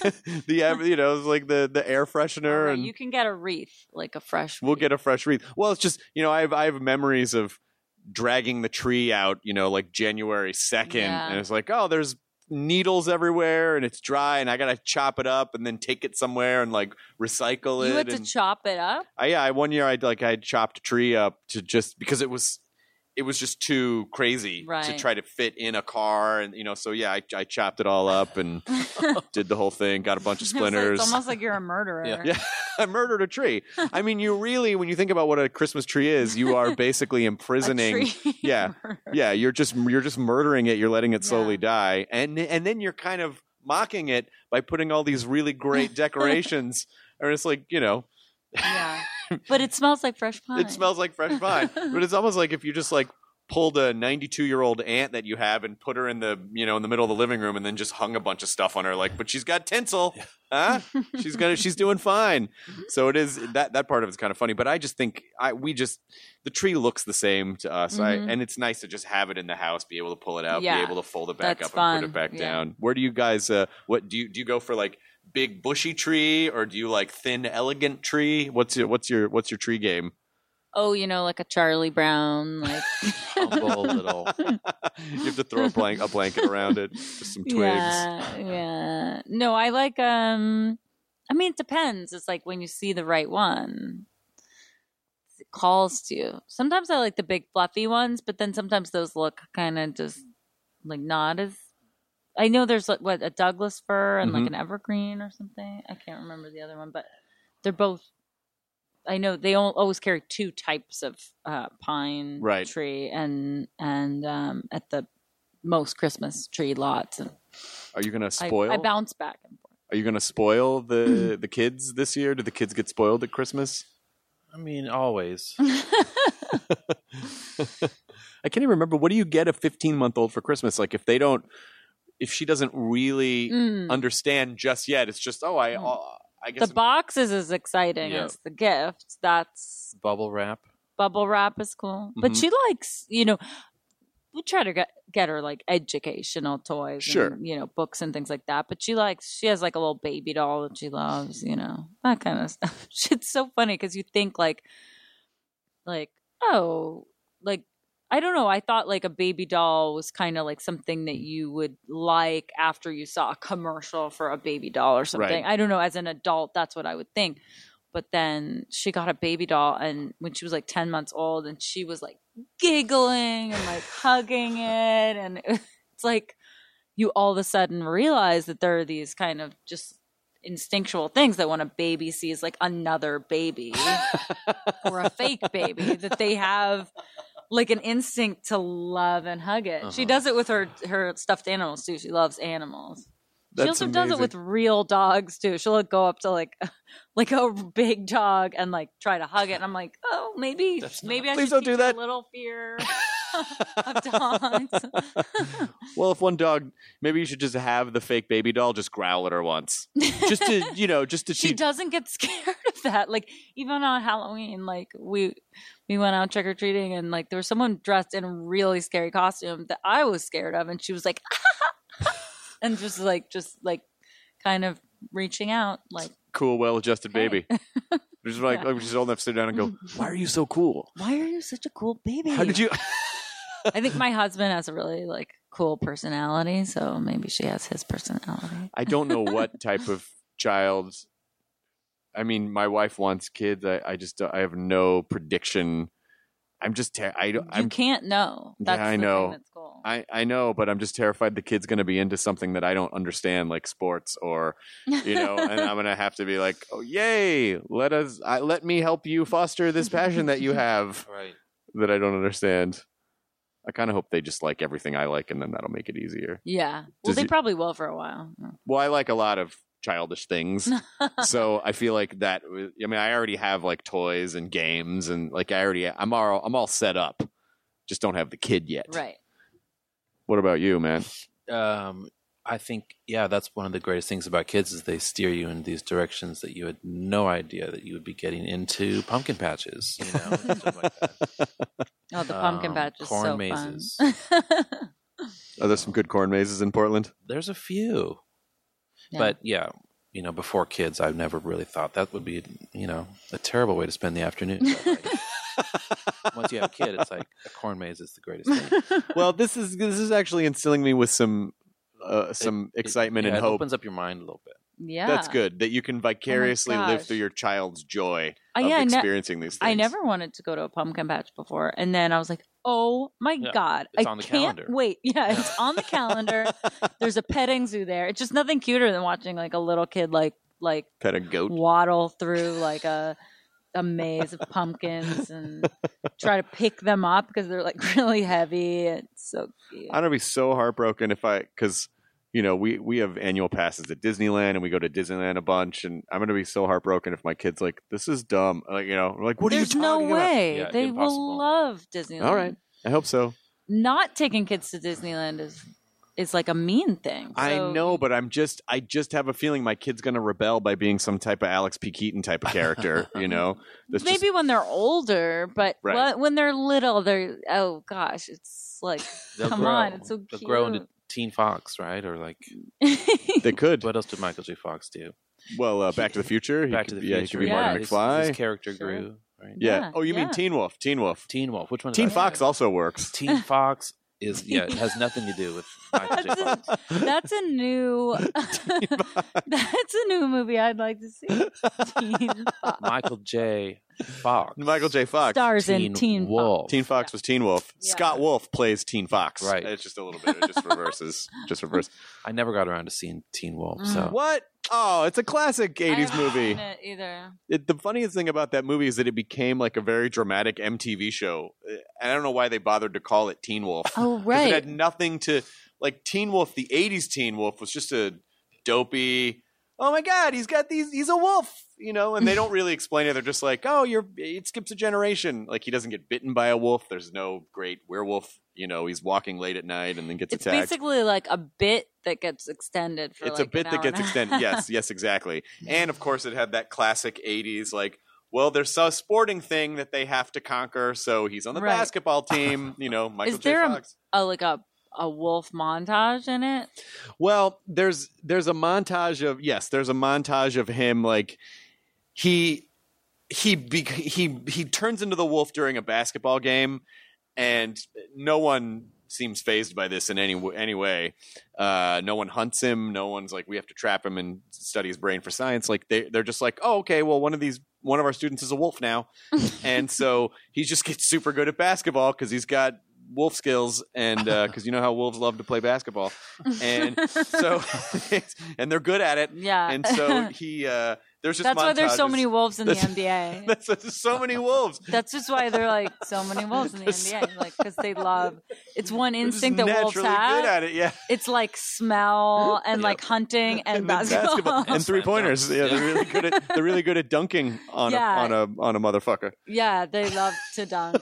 the you know it's like the the air freshener Right, and you can get a wreath, like a fresh we'll wreath. get a fresh wreath. Well, it's just you know I have I have memories of dragging the tree out, you know, like January second, Yeah. and it's like, oh, there's needles everywhere, and it's dry, and I gotta chop it up and then take it somewhere and like recycle You it. had to and, chop it up? I, yeah, I, one year I like I chopped a tree up to just because it was it was just too crazy to Right. try to fit in a car, and you know, so yeah, I, I chopped it all up and did the whole thing, got a bunch of It's like- splinters. It's almost like you're a murderer. Yeah, I murdered a tree. I mean, you really, when you think about what a Christmas tree is, you are basically imprisoning. A tree Yeah, murder. yeah, you're just you're just murdering it. You're letting it slowly Yeah. die, and and then you're kind of mocking it by putting all these really great decorations. And it's like you know, Yeah. But it smells like fresh pine. it smells like fresh pine, but it's almost like if you just like pulled a ninety-two year old aunt that you have and put her in the you know in the middle of the living room and then just hung a bunch of stuff on her, like, but she's got tinsel, huh? She's gonna she's doing fine. So it is that that part of it's kind of funny, but I just think I we just the tree looks the same to us. I Mhm. and it's nice to just have it in the house, be able to pull it out, Yeah. be able to fold it back That's up and put fun. it back Yeah. down. Where do you guys uh what do you do you go for like big bushy tree or do you like thin elegant tree? What's your what's your what's your tree game? Oh, you know, like a Charlie Brown, like Humble little. You have to throw a blank a blanket around it, just some twigs. Yeah, yeah. No, I like um I mean, it depends. It's like when you see the right one, it calls to you. Sometimes I like the big fluffy ones, but then sometimes those look kind of just like not as. I know there's like what a Douglas fir and Mm-hmm. like an evergreen or something. I can't remember the other one, but they're both. I know they all, always carry two types of uh, pine Right. tree, and and um, at the most Christmas tree lots. And Are you gonna I, spoil? I bounce back and forth. Are you gonna spoil the the kids this year? Do the kids get spoiled at Christmas? I mean, always. I can't even remember. What do you get a fifteen month old for Christmas? Like if they don't, if she doesn't really Mm. understand just yet, it's just oh, I, uh, I guess The box is as exciting Yeah. as the gift. That's Bubble wrap. bubble wrap is cool, but Mhm. she likes, you know, we try to get get her like educational toys, Sure. and, you know, books and things like that. But she likes, she has like a little baby doll that she loves, you know, that kind of stuff. It's so funny because you think like, like oh, like. I don't know. I thought like a baby doll was kind of like something that you would like after you saw a commercial for a baby doll or something. Right. I don't know. As an adult, that's what I would think. But then she got a baby doll, and when she was like ten months old, and she was like giggling and like hugging it. And it's like you all of a sudden realize that there are these kind of just instinctual things that when a baby sees like another baby or a fake baby, that they have like an instinct to love and hug it. Uh-huh. She does it with her her stuffed animals too. She loves animals. That's she also does it amazing. with real dogs too. She'll like, go up to like like a big dog and like try to hug it. And I'm like, oh, maybe maybe I Please should don't teach do her that. a little fear of dogs. Well, if one dog, maybe you should just have the fake baby doll just growl at her once, just to you know, just to She see. doesn't get scared of that. Like even on Halloween, like we we went out trick or treating, and like there was someone dressed in a really scary costume that I was scared of, and she was like, and just like just like kind of reaching out, like, Cool, well-adjusted baby. Just like Yeah. oh, she's old enough to sit down and go, "Why are you so cool? why are you such a cool baby? How did you?" I think my husband has a really like cool personality, so maybe she has his personality. I don't know what type of child. I mean, my wife wants kids. I, I just I have no prediction. I'm just ter- I don't. You I'm, can't know. That's yeah, I the know. Thing that's cool. I, I know, but I'm just terrified the kid's going to be into something that I don't understand, like sports, or you know, and I'm going to have to be like, "Oh, yay! Let us, I, let me help you foster this passion that you have Right. that I don't understand." I kind of hope they just like everything I like, and then that'll make it easier. Yeah. Well, Does they it- probably will for a while. Well, I like a lot of childish things, so I feel like that. I mean, I already have like toys and games, and like I already, I'm all, I'm all set up. Just don't have the kid yet. Right. What about you, man? Um, I think, yeah, that's one of the greatest things about kids is they steer you in these directions that you had no idea that you would be getting into. Pumpkin patches, you know, and stuff like that. Oh, the pumpkin Um, patch is corn so mazes. fun. Are there some good corn mazes in Portland? There's a few, Yeah. but yeah, you know, before kids, I've never really thought that would be, you know, a terrible way to spend the afternoon. But, like, once you have a kid, it's like a corn maze is the greatest thing. Well, this is this is actually instilling me with some uh, some It- excitement yeah, and it hope. opens up your mind a little bit. Yeah. That's good that you can vicariously live gosh. through your child's joy Uh, of yeah, I ne- experiencing these things. I never wanted to go to a pumpkin patch before, and then I was like, "Oh my Yeah, god, it's I on the can't calendar." wait!" Yeah, it's on the calendar. There's a petting zoo there. It's just nothing cuter than watching like a little kid like like Pet a goat. waddle through like a a maze of pumpkins and try to pick them up because they're like really heavy. It's so cute. I'm gonna be so heartbroken if I, because you know we we have annual passes at Disneyland and we go to Disneyland a bunch, and I'm gonna be so heartbroken if my kid's like, "This is dumb." Like you know, we're like, "What There's are you no talking about?" way Yeah, they impossible. will love Disneyland. All right, I hope so. Not taking kids to Disneyland is is like a mean thing. I So- know, but I'm just I just have a feeling my kid's gonna rebel by being some type of Alex P. Keaton type of character. You know, that's just- Maybe when they're older, but Right. when, when they're little, they're oh gosh, it's like They'll come grow. on, it's so They'll cute. grow into Teen Fox, right? Or like, they could. what else did Michael J. Fox do? Well, uh, Back to the Future. He Back could- to the yeah, Future. he could be Yeah, Marty his, McFly. his character Sure. grew. Right? yeah. Yeah, Oh, you mean yeah. Teen Wolf? Teen Wolf. Teen Wolf. Which one? Did Teen I say? Fox also works. Teen Fox. is yeah, it has nothing to do with Michael J. That's Fox. a, that's a new that's a new movie I'd like to see. Teen Fox. Michael J. Fox. Michael J. Fox. Stars in Teen Wolf. Fox. Teen Fox was Teen Wolf. Yeah. Scott Wolf plays Teen Fox. Right. It's just a little bit. It just reverses. Just reverse. I never got around to seeing Teen Wolf. So What? Oh, it's a classic eighties I haven't movie. seen it either. It, the funniest thing about that movie is that it became like a very dramatic M T V show. And I don't know why they bothered to call it Teen Wolf. Oh, 'Cause right. It had nothing to like Teen Wolf. The eighties Teen Wolf was just a dopey. Oh my God, he's got these. He's a wolf, you know. And they don't really explain it. They're just like, oh, you're. It skips a generation. Like he doesn't get bitten by a wolf. There's no great werewolf. You know, he's walking late at night and then gets It's attacked. basically like a bit that gets extended for It's like a bit an that hour gets and a extended. half. Yes, yes, exactly. And of course, it had that classic eighties like, well, there's a sporting thing that they have to conquer, so he's on the Right. basketball team. You know, Michael Is J. there Fox. a, a like a a wolf montage in it? Well, there's there's a montage of yes, there's a montage of him like he he be, he he turns into the wolf during a basketball game, and no one seems fazed by this in any w- any way. Uh, no one hunts him. No one's like, we have to trap him and study his brain for science. Like they they're just like, oh, okay, well, one of these one of our students is a wolf now, and so he just gets super good at basketball because he's got wolf skills, and because uh, you know how wolves love to play basketball, and so and they're good at it. Yeah, and so he uh, there's just that's why there's so montages. many wolves in the That's- N B A. That's there's so many wolves. That's just why they're like so many wolves in the They're N B A, like because they love. It's one They're just instinct that wolves naturally have. good at it. Yeah. It's like smell and like hunting and, And then basketball. and three pointers. Yeah, they're really good at they're really good at dunking on Yeah. a on a on a motherfucker. Yeah, they love to dunk.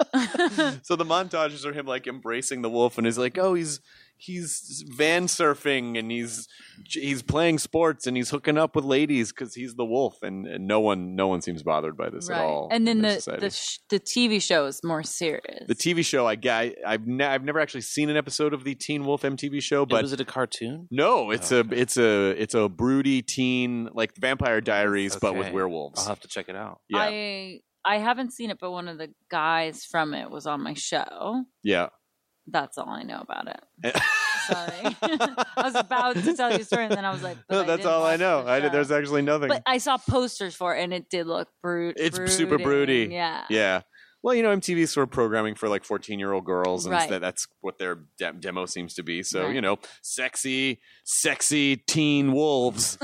So the montages are him like embracing the wolf, and he's like, oh, he's he's van surfing, and he's he's playing sports, and he's hooking up with ladies because he's the wolf, and, and no one no one seems bothered by this Right. at all. And then in their the society. the, sh- the T V show is more serious. The T V show, I, I I've ne- I've never actually seen an episode of the Teen Wolf M T V show, but was it a cartoon? No, it's Oh, a it's a it's a broody teen like Vampire Diaries, but with Okay. werewolves. I'll have to check it out. Yeah, I I haven't seen it, but one of the guys from it was on my show. yeah. That's all I know about it. Sorry, I was about to tell you a story, and then I was like, but No, I that's didn't all I watch know. the I, show. there's actually nothing. But I saw posters for it, and it did look brute. It's super broody. Yeah, Yeah. Well, you know, M T V's sort of programming for like fourteen-year-old girls, and Right. that, that's what their de- demo seems to be. So, Right. you know, sexy, sexy teen wolves.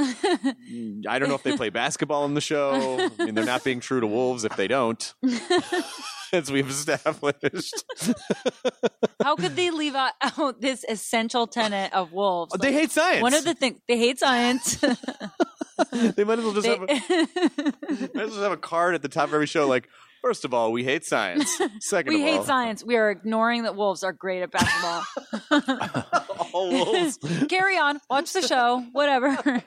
I don't know if they play basketball in the show. I mean, they're not being true to wolves if they don't, as we've established. How could they leave out, out this essential tenet of wolves? They hate science. One of the things they hate science. They might as well just They- have a, might as well have a card at the top of every show like, first of all, we hate science. Second we of hate all, science. We are ignoring that wolves are great at basketball. all wolves, Carry on. Watch the show. Whatever.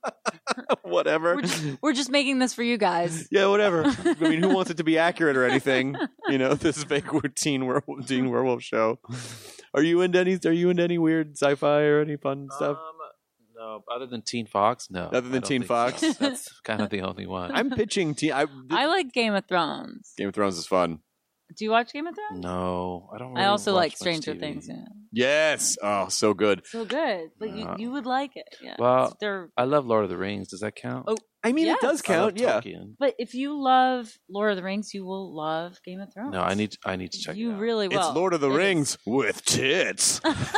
whatever. We're just, we're just making this for you guys. Yeah, whatever. I mean, who wants it to be accurate or anything? You know, this fake teen werewolf, teen werewolf show. Are you into any? Are you into any weird sci-fi or any fun stuff? Um, no, other than Teen Fox, no. Other than I don't Teen think Fox? so. That's kind of the only one. I'm pitching teen. I, I like Game of Thrones. Game of Thrones is fun. Do you watch Game of Thrones? No, I don't. I really also watch like much Stranger T V. Things. Yeah. Yes. Oh, so good. So good. But you, Uh, you would like it. Yeah. Well, They're, I love Lord of the Rings. Does that count? oh, I mean, yes. it does I love count. Yeah. Tolkien. But if you love Lord of the Rings, you will love Game of Thrones. No, I need. I need to check. You it out. really will. It's Lord of the It is- Rings with tits.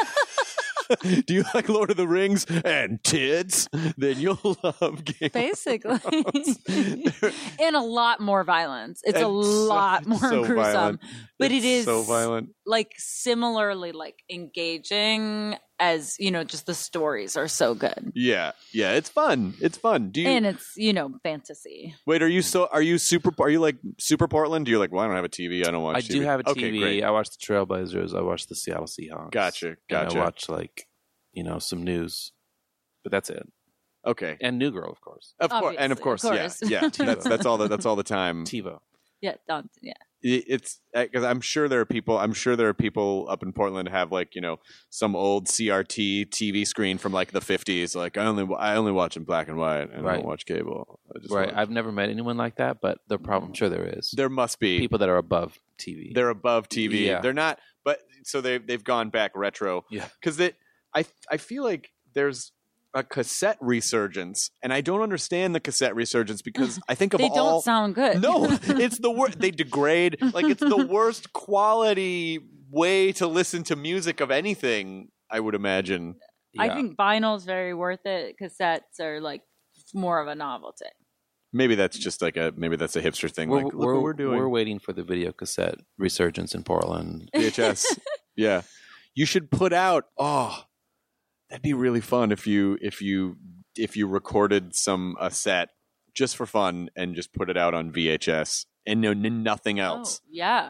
Do you like Lord of the Rings and tits? Then you'll love Game Basically. of Thrones. And a lot more violence. It's a And so- lot more so gruesome. violent. But It's it is so violent. like similarly like engaging as, you know, just the stories are so good. Yeah, yeah, it's fun. It's fun. Do you And it's, you know, fantasy. wait? Are you so? Are you super? Are you like super Portland? Do you like? Well, I don't have a T V. I don't watch. I T V. do have a okay, T V. Great. I watch the Trailblazers. I watch the Seattle Seahawks. Gotcha, And gotcha. I watch like, you know, some news, but that's it. Okay, And New Girl, of course. of course, and of Obviously, course, of yeah, course. yeah. That's that's all. The, that's all the time. TiVo. Yeah, don't, yeah. It- It's because I'm sure there are people. I'm sure there are people up in Portland who have like you know some old C R T T V screen from like the fifties. Like I only I only watch in black and white and I Right. don't watch cable. I just Right. watch- I've never met anyone like that, but the problem, I'm sure there is. there must be People that are above T V. They're above T V. Yeah. They're not. but so they they've gone back retro. Yeah, because it I I feel like there's a cassette resurgence, and I don't understand the cassette resurgence because I think of they all don't sound good. No, it's the worst. They degrade. Like it's the worst quality way to listen to music of anything. I would imagine. I Yeah. think vinyl's very worth it. Cassettes are like more of a novelty. Maybe that's just like a maybe that's a hipster thing. We're, like look we're, what we're doing. We're waiting for the video cassette resurgence in Portland. V H S. Yeah, you should put out. Oh, that'd be really fun if you if you if you recorded some a set just for fun and just put it out on V H S and no n- nothing else. Oh, yeah.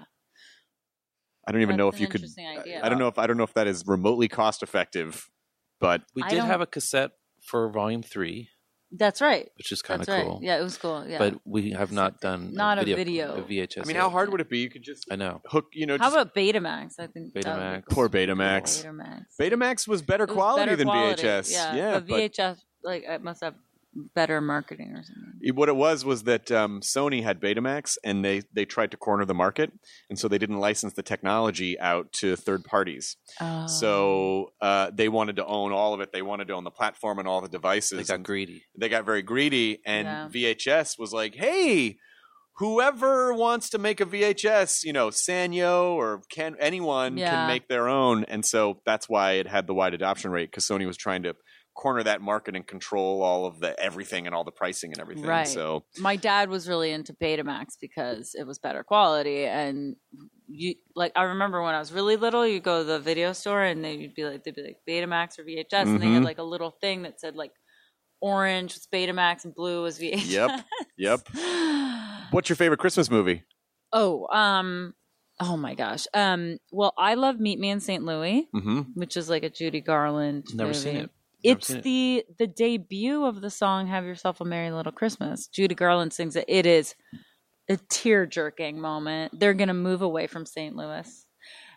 I don't even That's know if an you could. interesting idea. I don't know if I don't know if that is remotely cost effective, but We I did don't- have a cassette for Volume Three, That's right. which is kind of That's right. cool. Yeah, it was cool. Yeah. But we have not done Not a video, video. a V H S. I mean, yet. how hard would it be? You could just I know. hook. You know, How just, about Betamax? I think that would be Betamax. cool. poor Betamax. Betamax. Betamax was better It was quality better than quality, V H S. Yeah, yeah but V H S like it must have better marketing or something. It- what it was was that um, Sony had Betamax, and they they tried to corner the market, and so they didn't license the technology out to third parties. Oh. So uh, they wanted to own all of it. They wanted to own the platform and all the devices. They got and greedy. They got very greedy, and Yeah. V H S was like, "Hey, whoever wants to make a V H S, you know, Sanyo or can anyone Yeah. can make their own." And so that's why it had the wide adoption rate, because Sony was trying to corner that market and control all of the everything and all the pricing and everything. Right. So My dad was really into Betamax because it was better quality, and you like I remember when I was really little, you go to the video store and they would be like they'd be like Betamax or V H S, and they had Mhm. like a little thing that said like orange was Betamax and blue was V H S. Yep. Yep. What's your favorite Christmas movie? Oh, um, oh my gosh. Um, well, I love Meet Me in Saint Louis, Mm-hmm. which is like a Judy Garland. Never movie. seen it. Never It's seen it. the the debut of the song "Have Yourself a Merry Little Christmas." Judy Garland sings it. It is a tear jerking moment. They're gonna move away from Saint Louis,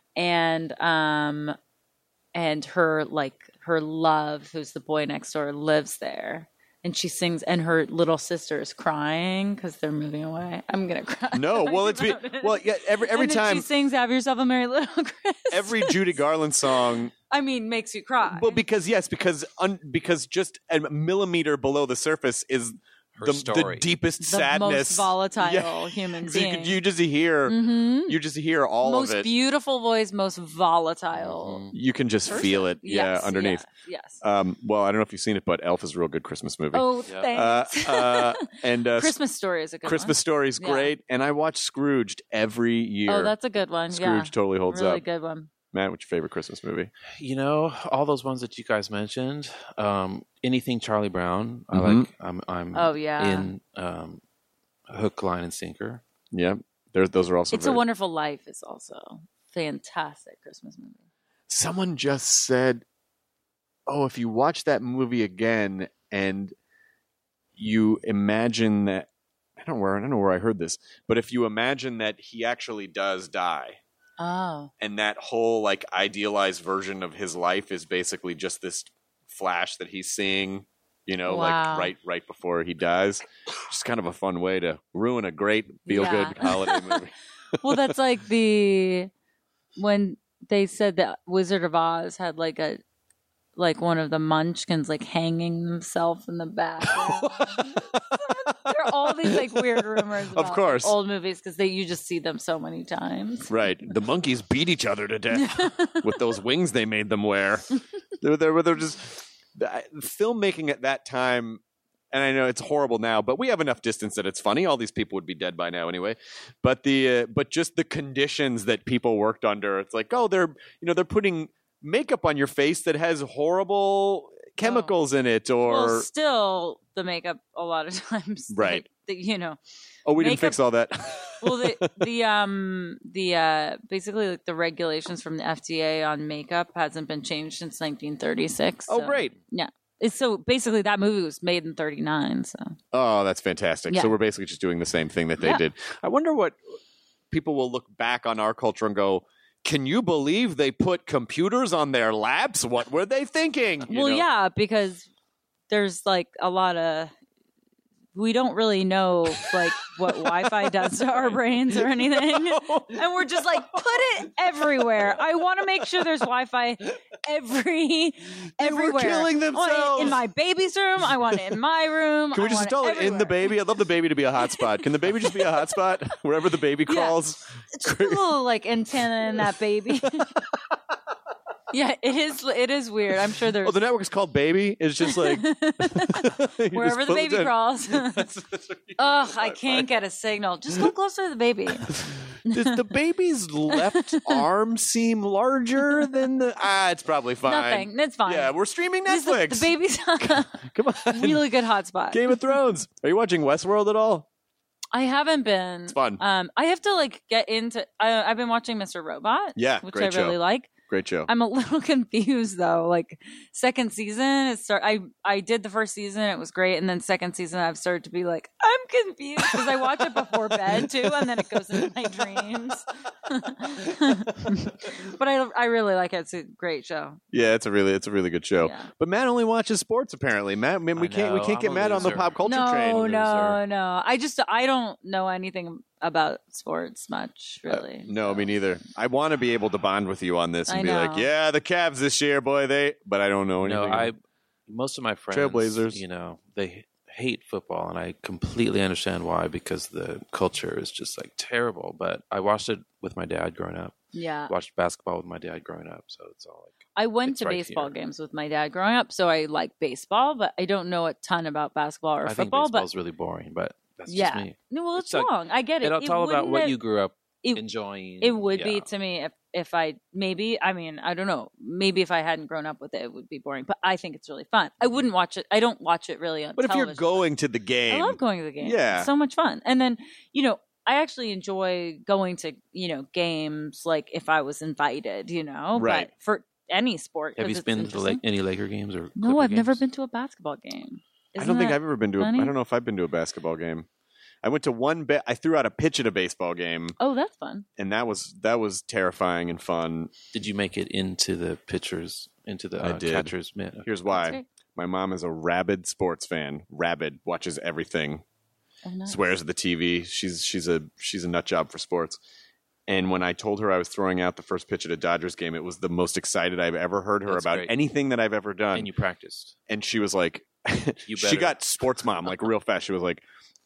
and um, and her like her love, who's the boy next door, lives there. And she sings, and her little sister is crying because they're moving away. I'm gonna cry. No, well, it's be, well, yeah. Every every And then time, she sings "Have Yourself a Merry Little Christmas." every Judy Garland song. I mean, makes you cry. Well, because yes, because un, because just a millimeter below the surface is Her the, the story. deepest the sadness. most volatile Yeah. human So you, being. could- you just hear, Mhm. you just hear all most of it. beautiful voice, most volatile. You can just person. feel it, yeah, Yes, underneath. yeah, yes. Um, well, I don't know if you've seen it, but Elf is a real good Christmas movie. Oh, Uh, thanks. uh, and uh, Christmas Story is a good Christmas one. Story is Yeah. great, and I watch Scrooged every year. Oh, that's a good one. Scrooge yeah. totally holds really up. good one. Matt, what's your favorite Christmas movie? You know, all those ones that you guys mentioned. Um, anything Charlie Brown, I Mhm. like. I'm. I'm. Oh, yeah. In um, hook, line, and sinker. Yeah, there's those are also. It's very- a Wonderful Life is also fantastic Christmas movie. Someone just said, "Oh, if you watch that movie again and you imagine that I don't know where I don't know where I heard this, but if you imagine that he actually does die, Oh. and that whole like idealized version of his life is basically just this flash that he's seeing, you know, Wow. like right right before he dies, just kind of a fun way to ruin a great feel good Yeah. holiday movie." Well, that's like the when they said that Wizard of Oz had like a like one of the Munchkins like hanging themselves in the bathroom. There are all these like weird rumors about Of course. like, old movies because they you just see them so many times. Right. The monkeys beat each other to death with those wings they made them wear. They're, they're, they're just the, filmmaking at that time. And I know it's horrible now, but we have enough distance that it's funny. All these people would be dead by now anyway. But the uh, but just the conditions that people worked under. It's like, oh, they're you know they're putting makeup on your face that has horrible chemicals in it, or Well, still the makeup a lot of times, Right. like, the, you know. oh, we didn't makeup- fix all that. Well, the the um the uh basically like the regulations from the F D A on makeup hasn't been changed since nineteen thirty-six. Oh, so- great. Yeah. It's so basically that movie was made in thirty-nine. So Oh, that's fantastic. Yeah. So we're basically just doing the same thing that they Yeah. did. I wonder what people will look back on our culture and go, can you believe they put computers on their laps? What were they thinking? You well, know? yeah, because there's like a lot of we don't really know like what Wi-Fi does to our brains or anything, No. and we're just like, put it everywhere. I want to make sure there's Wi-Fi every everywhere. They were killing I want it themselves. in my baby's room. I want it in my room. Can we I just want install it in everywhere. the baby? I'd love the baby to be a hotspot. Can the baby just be a hotspot wherever the baby Yeah. crawls? Just a little like antenna in that baby. Yeah, it is. It is weird. I'm sure there's Oh, the network is called Baby. It's just like wherever the baby crawls. Ugh, I can't get a signal. Just go closer to the baby. Does the baby's left arm seem larger than the? Ah, it's probably fine. Nothing. It's fine. Yeah, we're streaming This is- Netflix. The baby's Come on, really good hotspot. Game of Thrones. Are you watching Westworld at all? I haven't been. It's fun. Um, I have to like get into. I, I've been watching Mister Robot. Yeah, which great I really show. like. Great show. I'm a little confused though. Like second season, it start. I I did the first season, it was great, and then second season, I've started to be like, I'm confused because I watch it before bed too, and then it goes into my dreams. But I I really like it. It's a great show. Yeah, it's a really it's a really good show. Yeah. But Matt only watches sports apparently. Matt, man, we I can't we know, can't I'm get a Matt on the loser. pop culture no, train. no, no. I just I don't know anything about sports much, really. Uh, no, me neither. I want to be able to bond with you on this and I be like, know. yeah, the Cavs this year, boy, they. But I don't know anything. No, I most of my friends, Trailblazers. you know, they hate football, and I completely understand why, because the culture is just like terrible. But I watched it with my dad growing up. Yeah. Watched basketball with my dad growing up, so it's all like. I went It's to right baseball here. games with my dad growing up, so I like baseball, but I don't know a ton about basketball or I think football. baseball's But really boring, but that's yeah, just me. no, well, it's, It's like- long. I get it. It, it's all about wouldn't what have- you grew up it- enjoying. It would yeah. be to me if if I maybe I mean I don't know maybe if I hadn't grown up with it, it would be boring. But I think it's really fun. I wouldn't watch it. I don't watch it really on. But if you're television. going to the game, I love going to the game. Yeah. It's so much fun. And then, you know, I actually enjoy going to, you know, games like if I was invited, you know, Right. but for any sport. Have 'cause you it's been to the, interesting. like, any Laker games or? No, Clipper I've never games? been to a basketball game. I Isn't don't think that I've ever been to. A, funny? I don't know if I've been to a basketball game. I went to one. Ba- I threw out a pitch at a baseball game, Oh, that's fun. and that was that was terrifying and fun. Did you make it into the pitchers, into the I uh, did. catchers? mitt? Here's That's why: great. my mom is a rabid sports fan. Rabid, watches everything. Oh, nice. Swears at the T V. She's she's a she's a nut job for sports. And when I told her I was throwing out the first pitch at a Dodgers game, it was the most excited I've ever heard her That's about great. anything that I've ever done. And you practiced. And she was like, You she better. got sports mom like real fast. She was like,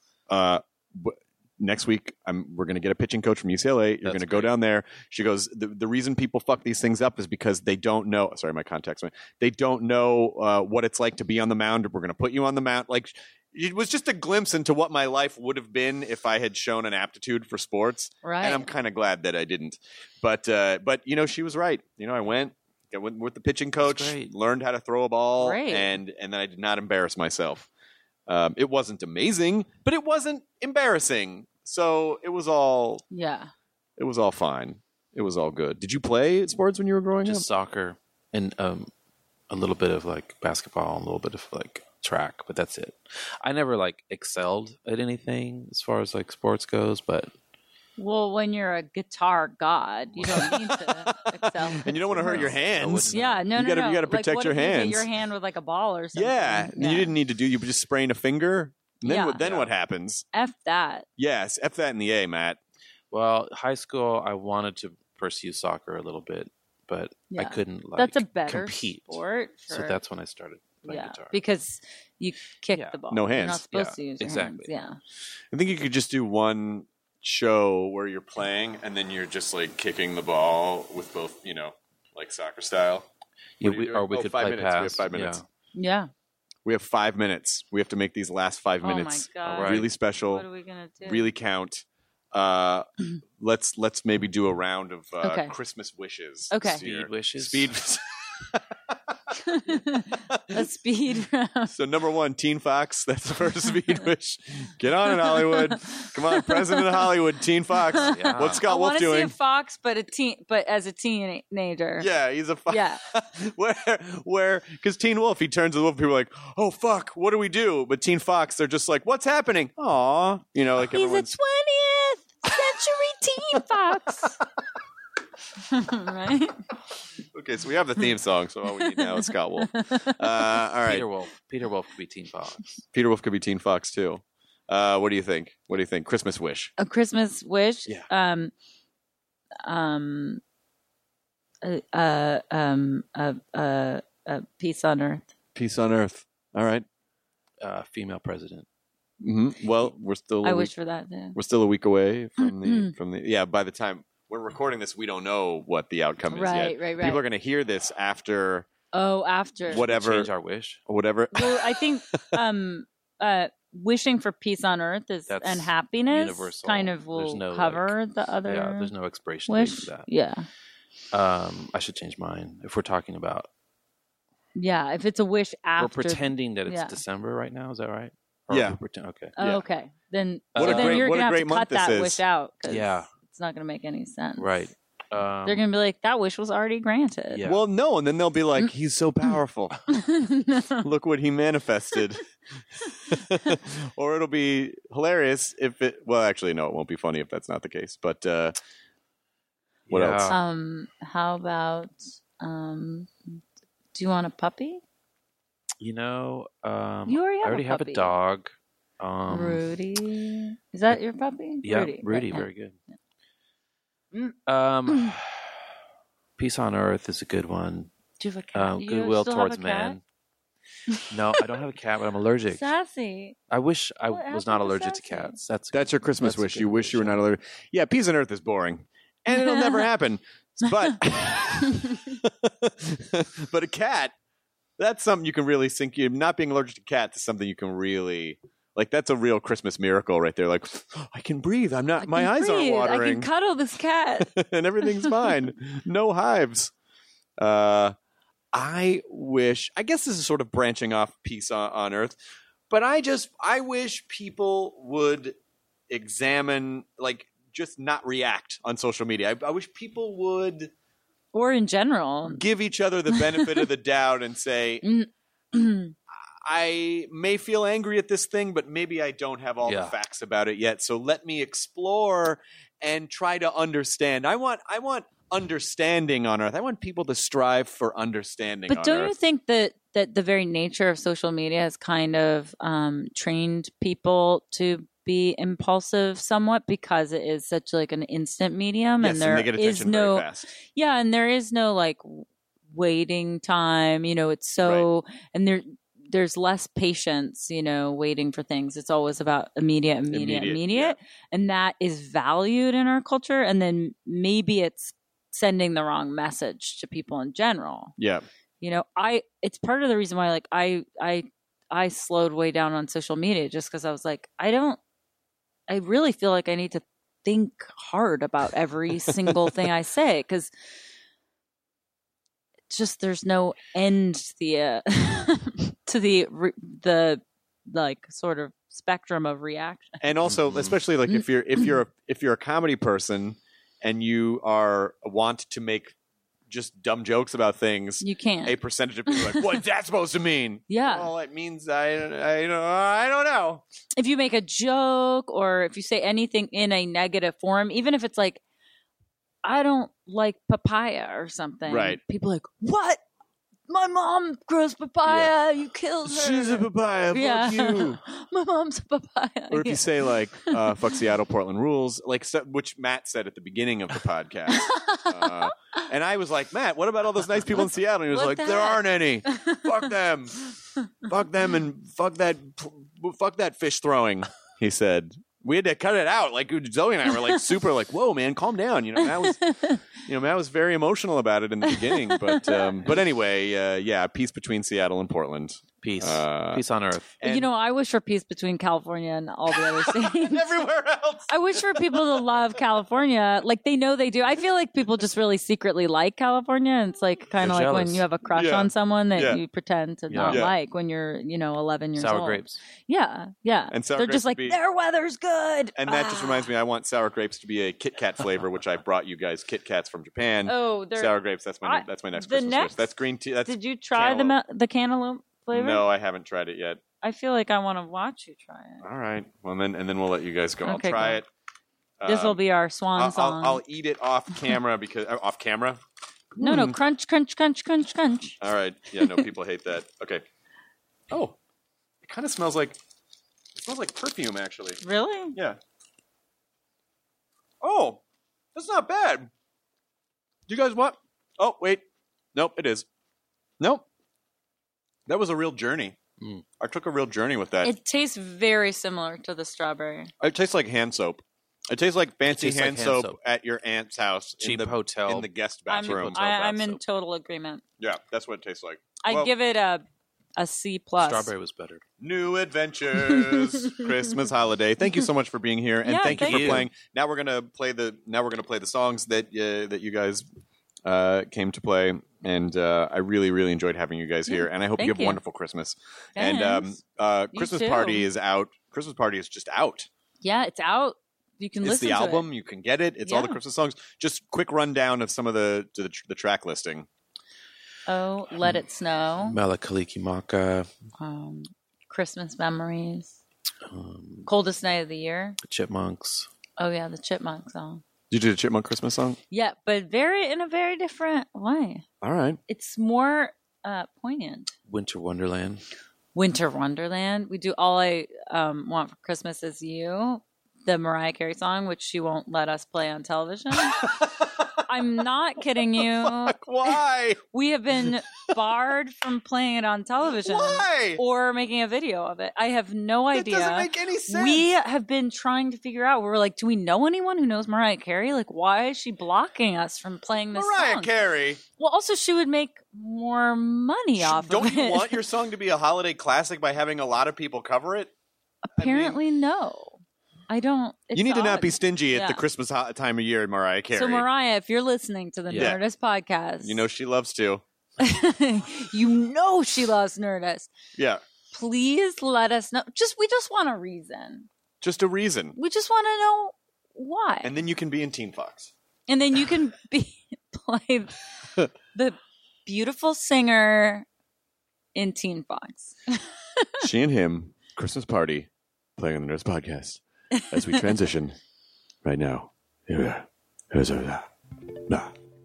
uh, w- next week I'm we're gonna get a pitching coach from U C L A. You're That's gonna go great. down there. She goes, the the reason people fuck these things up is because they don't know. Sorry, my contacts went. They don't know uh, what it's like to be on the mound. We're gonna put you on the mound. Like it was just a glimpse into what my life would have been if I had shown an aptitude for sports. Right. And I'm kind of glad that I didn't. But uh, but you know, she was right. You know, I went. I went with the pitching coach, great. learned how to throw a ball, Great. and and then I did not embarrass myself. Um, it wasn't amazing, but it wasn't embarrassing. So it was all Yeah. it was all fine. It was all good. Did you play sports when you were growing Just up? soccer and um, a little bit of like basketball and a little bit of like track, but that's it. I never like excelled at anything as far as like sports goes, but Well, when you're a guitar god, you don't need to excel. And you don't want to hurt your hands. Yeah, no, You no, gotta- no. you gotta Like, protect what your if you hit hands. your hand with like a ball or something. Yeah, you didn't need to do. You just sprain a finger. And then Yeah. what? Then Yeah. what happens? F that. Yes, f that in the A, Matt. well, high school I wanted to pursue soccer a little bit, but I Yeah. couldn't like That's a better compete. sport. So for- that's when I started playing yeah, guitar. because you kick Yeah. the ball. No You're hands. not supposed Yeah, to use your exactly. hands. I think you could just do one show where you're playing and then you're just like kicking the ball with both, you know, like soccer style. Yeah, What are you we, doing? or we Oh, could five play minutes. We have pass. five minutes. Yeah. Yeah. We have five minutes. We have to make these last five Oh my minutes God. really special. What are we gonna do? Really count. Uh, let's let's maybe do a round of uh, Okay. Christmas wishes. Okay. this year. Speed wishes. Speed. A speed round. So number one, Teen Fox. That's the first speed wish. Get on it, Hollywood. Come on, President of Hollywood, Teen Fox. Yeah. What's I Scott Wolf want to see doing? a fox, but a teen, but as a teenager. Yeah, he's a fox. Yeah. where, where, because Teen Wolf, he turns to the wolf. People are like, "Oh fuck, what do we do?" But Teen Fox, they're just like, "What's happening?" Aw, you know, like He's a everyone's. twentieth century teen fox. Right? Okay, so we have the theme song. So all we need now is Scott Wolf. Uh, all right, Peter Wolf. Peter Wolf could be Teen Fox. Peter Wolf could be Teen Fox too. Uh, what do you think? What do you think? Christmas wish. A Christmas wish. Yeah. Um. Um. Uh. uh um. Uh. Uh. uh peace on earth. Peace on earth. All right. Uh, female president. Mm-hmm. Well, we're still. I a wish week, for that. Yeah. We're still a week away from the from the. Yeah. By the time we're recording this, we don't know what the outcome is Right, yet. right, right. People are going to hear this after. Oh, after Whatever. Change our wish. Or whatever. Well, I think um uh wishing for peace on earth is That's and happiness universal. kind of will There's no, cover the other. Yeah, there's no expiration date wish. for that. Yeah. Um, I should change mine. If we're talking about, Yeah. If it's a wish after. we're pretending that it's yeah. December right now. Is that right? Or Yeah. we pretend, okay. Oh, Yeah. okay. Then, What so a then great- you're what a gonna have great to month cut this that is. wish out. 'Cause Yeah. it's not gonna make any sense. Right. Um, They're gonna be like, that wish was already granted. Yeah. Well, no, and then they'll be like, "He's so powerful. Look what he manifested." Or it'll be hilarious if it. Well, actually, no, it won't be funny if that's not the case. But uh, what Yeah. else? Um. How about um? Do you want a puppy? You know, um, You already I have a already have a puppy. dog. Um, Rudy. Is that your puppy? Yeah, Rudy. Rudy, right, very good. Um, Peace on Earth is a good one. Do you have a cat? Um, You goodwill still have towards a cat? man. No, I don't have a cat, but I'm allergic. Sassy. I wish I What was not happened to allergic to Sassy? cats. That's That's your Christmas that's a wish. good You wish you were wish, not allergic. Yeah, peace on earth is boring, and it'll never happen. But but a cat, that's something you can really sink. You not being allergic to cats is something you can really like. That's a real Christmas miracle right there. Like I can breathe. I'm not. I My can eyes breathe. aren't I watering, can cuddle this cat. and everything's fine. No hives. Uh, I wish. I guess this is sort of branching off peace on, on earth, but I just I wish people would examine like. Just not react on social media. I, I wish people would, or in general, give each other the benefit of the doubt and say, I may feel angry at this thing, but maybe I don't have all Yeah. the facts about it yet. So let me explore and try to understand. I want, I want understanding on Earth. I want people to strive for understanding. But on don't Earth. you think that that the very nature of social media has kind of um, trained people to be impulsive somewhat because it is such like an instant medium, Yes, and there they get is attention no very fast. yeah, and there is no like waiting time. You know, it's so and there. There's less patience, you know, waiting for things. It's always about immediate, immediate, Immediate, immediate. And that is valued in our culture. And then maybe it's sending the wrong message to people in general. Yeah. You know, I, it's part of the reason why, like, I, I, I slowed way down on social media just because I was like, I don't, I really feel like I need to think hard about every single thing I say because just there's no end to the, uh, to the, the like sort of spectrum of reaction. And also, especially like if you're if you're a, if you're a comedy person and you are want to make just dumb jokes about things, you can't. A percentage of people are like, what's that supposed to mean? Yeah. Well, it means I I don't I don't know. If you make a joke or if you say anything in a negative form, even if it's like, I don't like papaya or something, Right. people are like, what? My mom grows papaya. You killed her. She's a papaya. Yeah. Fuck you. My mom's a papaya. Or if you say like, uh, "Fuck Seattle, Portland rules," like so, which Matt said at the beginning of the podcast, uh, and I was like, "Matt, what about all those nice people in Seattle?" And he was What like, the "There heck?" aren't any. Fuck them. Fuck them, and fuck that. Fuck that fish throwing." He said. We had to cut it out. Like Zoe and I were like super like, "Whoa, man, calm down." You know, Matt was, you know, Matt was very emotional about it in the beginning. But, um, but anyway, uh, yeah, peace between Seattle and Portland. Peace, Uh, peace on earth. and- you know, I wish for peace between California and all the other states. Everywhere else. I wish for people to love California. Like they know they do. I feel like people just really secretly like California. And it's like kind of They're like when jealous. you have a crush Yeah. on someone that Yeah. you pretend to Yeah. not Yeah. like when you're, you know, eleven years Sour old. grapes. Yeah, yeah. And sour they're grapes just like would be- their weather's good. And that just Ah. reminds me, I want sour grapes to be a Kit Kat flavor, which I brought you guys Kit Kats from Japan. Oh, they're sour grapes. That's my I- that's my next the Christmas next- wish. That's green tea. That's Did you try the cantaloupe. ma- the cantaloupe flavor? No, I haven't tried it yet. I feel like I want to watch you try it. All right. Well, then and then we'll let you guys go. Okay, I'll try cool. it. This will Um, be our swan I'll, I'll, song. I'll eat it off camera because uh, off camera. no, no, crunch, crunch, crunch, crunch, crunch. All right. Yeah. No, people hate that. Okay. Oh, it kind of smells like. It smells like perfume, actually. Really? Yeah. Oh, that's not bad. Do you guys want? Oh, wait. Nope, it is. Nope. That was a real journey. Mm. I took a real journey with that. It, It tastes very similar to the strawberry. it tastes like hand soap. It tastes like fancy tastes like hand, hand soap, soap. at your aunt's house. Cheap in the, hotel. In the guest I'm, bathroom. I, bath I'm in soap. total agreement. Yeah, that's what it tastes like. I Well, give it a a C plus. Strawberry was better. New adventures, Christmas holiday. Thank you so much for being here, and Yeah, thank you thank for you. playing. Now we're gonna play the. Now we're gonna play the songs that uh, that you guys uh, came to play, and uh, I really, really enjoyed having you guys here. And I hope you thank have a you. wonderful Christmas. And um, Thanks. uh, You Christmas too. party is out. Christmas party is just out. Yeah, it's out. You can It's listen the to album. it. You can get it. It's all the Yeah. Christmas songs. Just quick rundown of some of the the, the track listing. Oh, Let It Snow. Malakalikimaka, Um, Christmas Memories. um, Coldest Night of the Year. Chipmunks, Oh yeah, the Chipmunk song. Did you do the Chipmunk Christmas song? Yeah, but very in a very different way. All right. It's more uh, poignant. Winter Wonderland. Winter Wonderland. We do All I um, Want for Christmas Is You, the Mariah Carey song, which she won't let us play on television. I'm not kidding you. Fuck, why? We have been barred from playing it on television. Why? Or making a video of it. I have no That idea. doesn't make any sense. We have been trying to figure out. We're like, do we know anyone who knows Mariah Carey? Like, why is she blocking us from playing this Mariah song? Carey. Well, also, she would make more money off Don't of you it. want your song to be a holiday classic by having a lot of people cover it? Apparently, no. I don't. It's you need to not odd. be stingy at Yeah. the Christmas ho- time of year, Mariah Carey. So, Mariah, if you're listening to the Yeah. Nerdist podcast, You know she loves to. you know she loves Nerdist. Yeah. Please let us know. Just we just want a reason. Just a reason. We just want to know why. And then you can be in Teen Fox. And then you can be play the beautiful singer in Teen Fox. She and him, Christmas party, playing on the Nerdist podcast. As we transition right now. Here, here's a nah.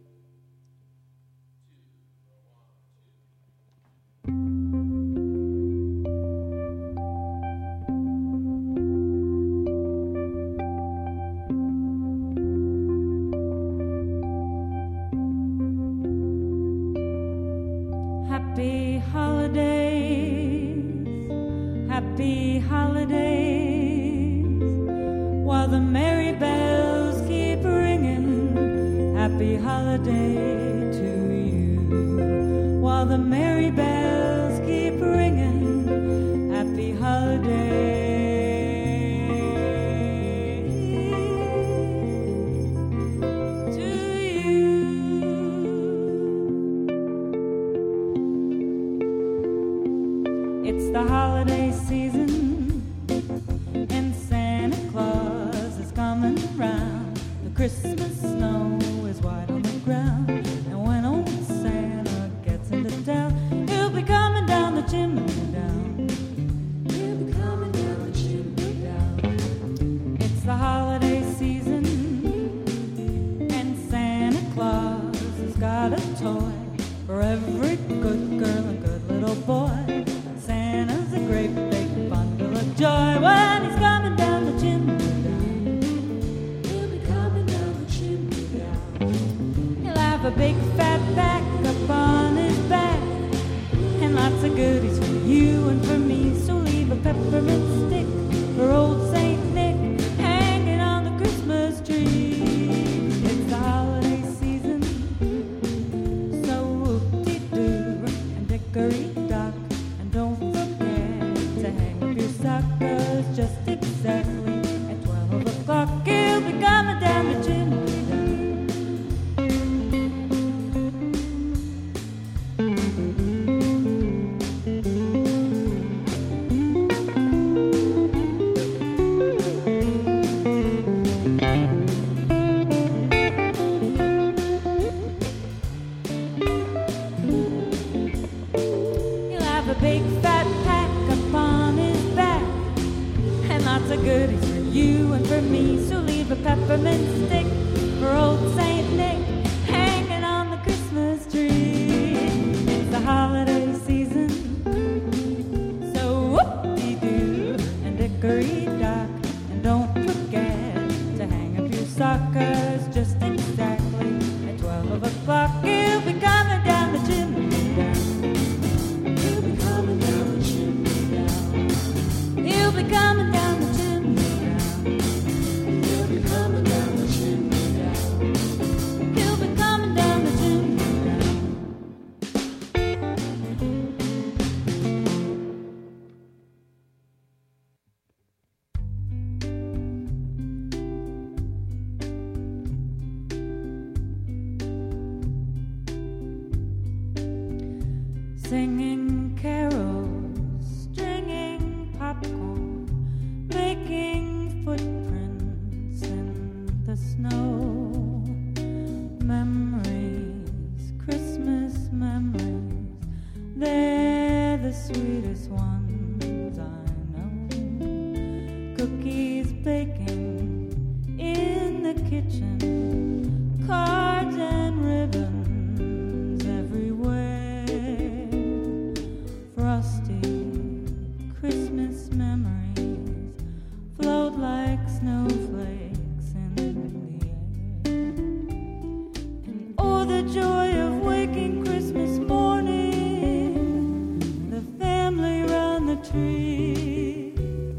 Happy holidays, happy holidays, while the merry bells keep ringing. Happy holiday to you, while the merry bells keep ringing. Happy holiday to you. It's the holiday season, and Santa Claus is coming around. The Christmas snow is white on the ground, and when old Santa gets into town, he'll be coming down the chimney down. He'll be coming down the chimney down. It's the holiday season, and Santa Claus has got a toy for every good girl and good little boy. Santa's a great big bundle of joy when he's coming down the chimney down. He'll be coming down the chimney down. He'll have a big fat pack up on his back, and lots of goodies for you and for me. So leave a peppermint stick for old Saint Nick hanging on the Christmas tree. It's the holiday season, so whoop-de-doo and dickory-dock. Don't forget to hang up your suckers just exactly at twelve o'clock. He'll be coming down the chimney He'll have a big fat pack upon his back, and lots of goodies for you and for me. So leave a peppermint stick for old Saint Nick hanging on the Christmas tree. It's the holiday season, so whoop-de-doo and o'clock, he'll be coming down the chimney down. He'll be coming down the chimney down. He'll be coming down the chimney down. He'll be coming down the chimney down. He'll be coming down the chimney singing carols, stringing popcorn, making footprints in the snow. Memories, Christmas memories, they're the sweetest ones I know. Cookies baking in the kitchen, cards and ribbons everywhere. Frosty Christmas memories float like snowflakes in the air. And oh, the joy of waking Christmas morning, the family round the tree.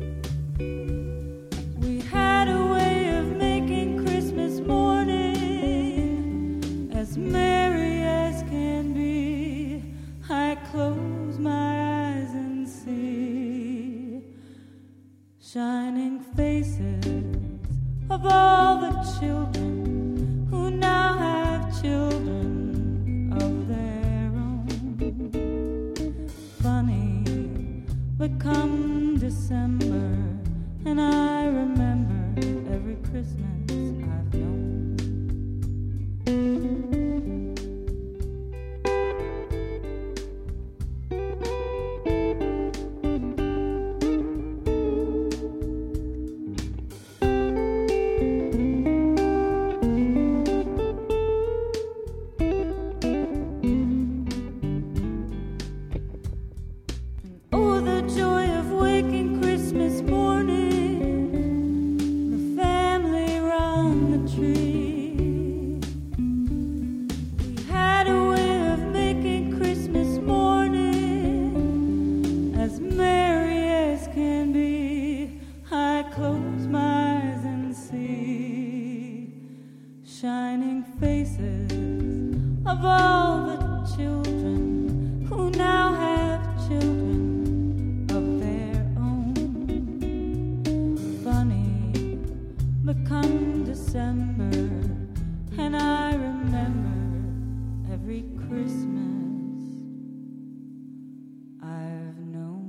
We had a way of making Christmas morning as merry as can be. I close my eyes and see shining faces of all the children who now have children of their own. Funny, but come December, and I remember every Christmas I've known. Oh, the joy of waking Christmas morning, the family round the tree. We had a way of making Christmas morning as merry as can be. I close my eyes and see shining faces of all the children who now have children of their own. Funny, but come December, and I remember every Christmas I've known.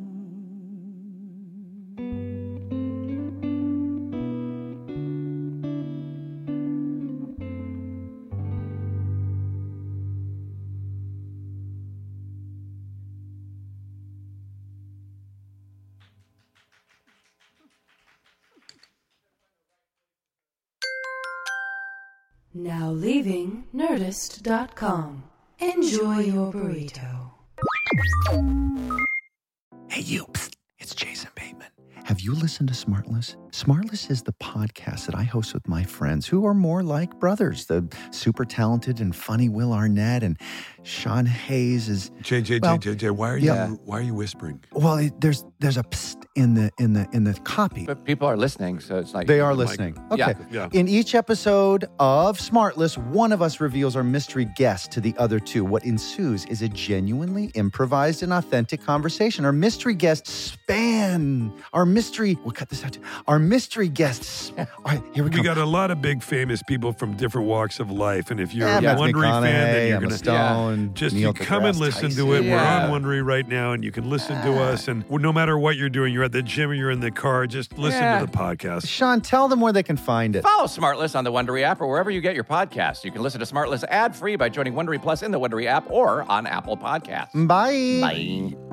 Now leaving Nerdist dot com. Enjoy your burrito. Hey, you. Psst, it's Jason Bateman. Have you listened to Smartless? Smartless is the podcast that I host with my friends who are more like brothers. The super talented and funny Will Arnett and Sean Hayes is... J J, well, J J, J, why are yeah. you why are you whispering? Well, it, there's there's a psst in the in the in the copy. But people are listening, so it's like They are like- listening. Okay. Yeah. In each episode of Smartless, one of us reveals our mystery guest to the other two. What ensues is a genuinely improvised and authentic conversation. Our mystery guests span our mystery. We'll cut this out too. Our mystery guests. All right, here we go. We got a lot of big famous people from different walks of life, and if you're Yeah, a Matthew Wondery fan, then McConaughey, you're Emma gonna Stone, just Neil you come and deGrasse listen to Tyson. it. Yeah. We're on Wondery right now, and you can listen to us. And no matter what you're doing, you're at the gym or you're in the car, just listen Yeah. to the podcast. Sean, tell them where they can find it. Follow Smartless on the Wondery app or wherever you get your podcasts. You can listen to Smartless ad-free by joining Wondery Plus in the Wondery app or on Apple Podcasts. Bye. Bye.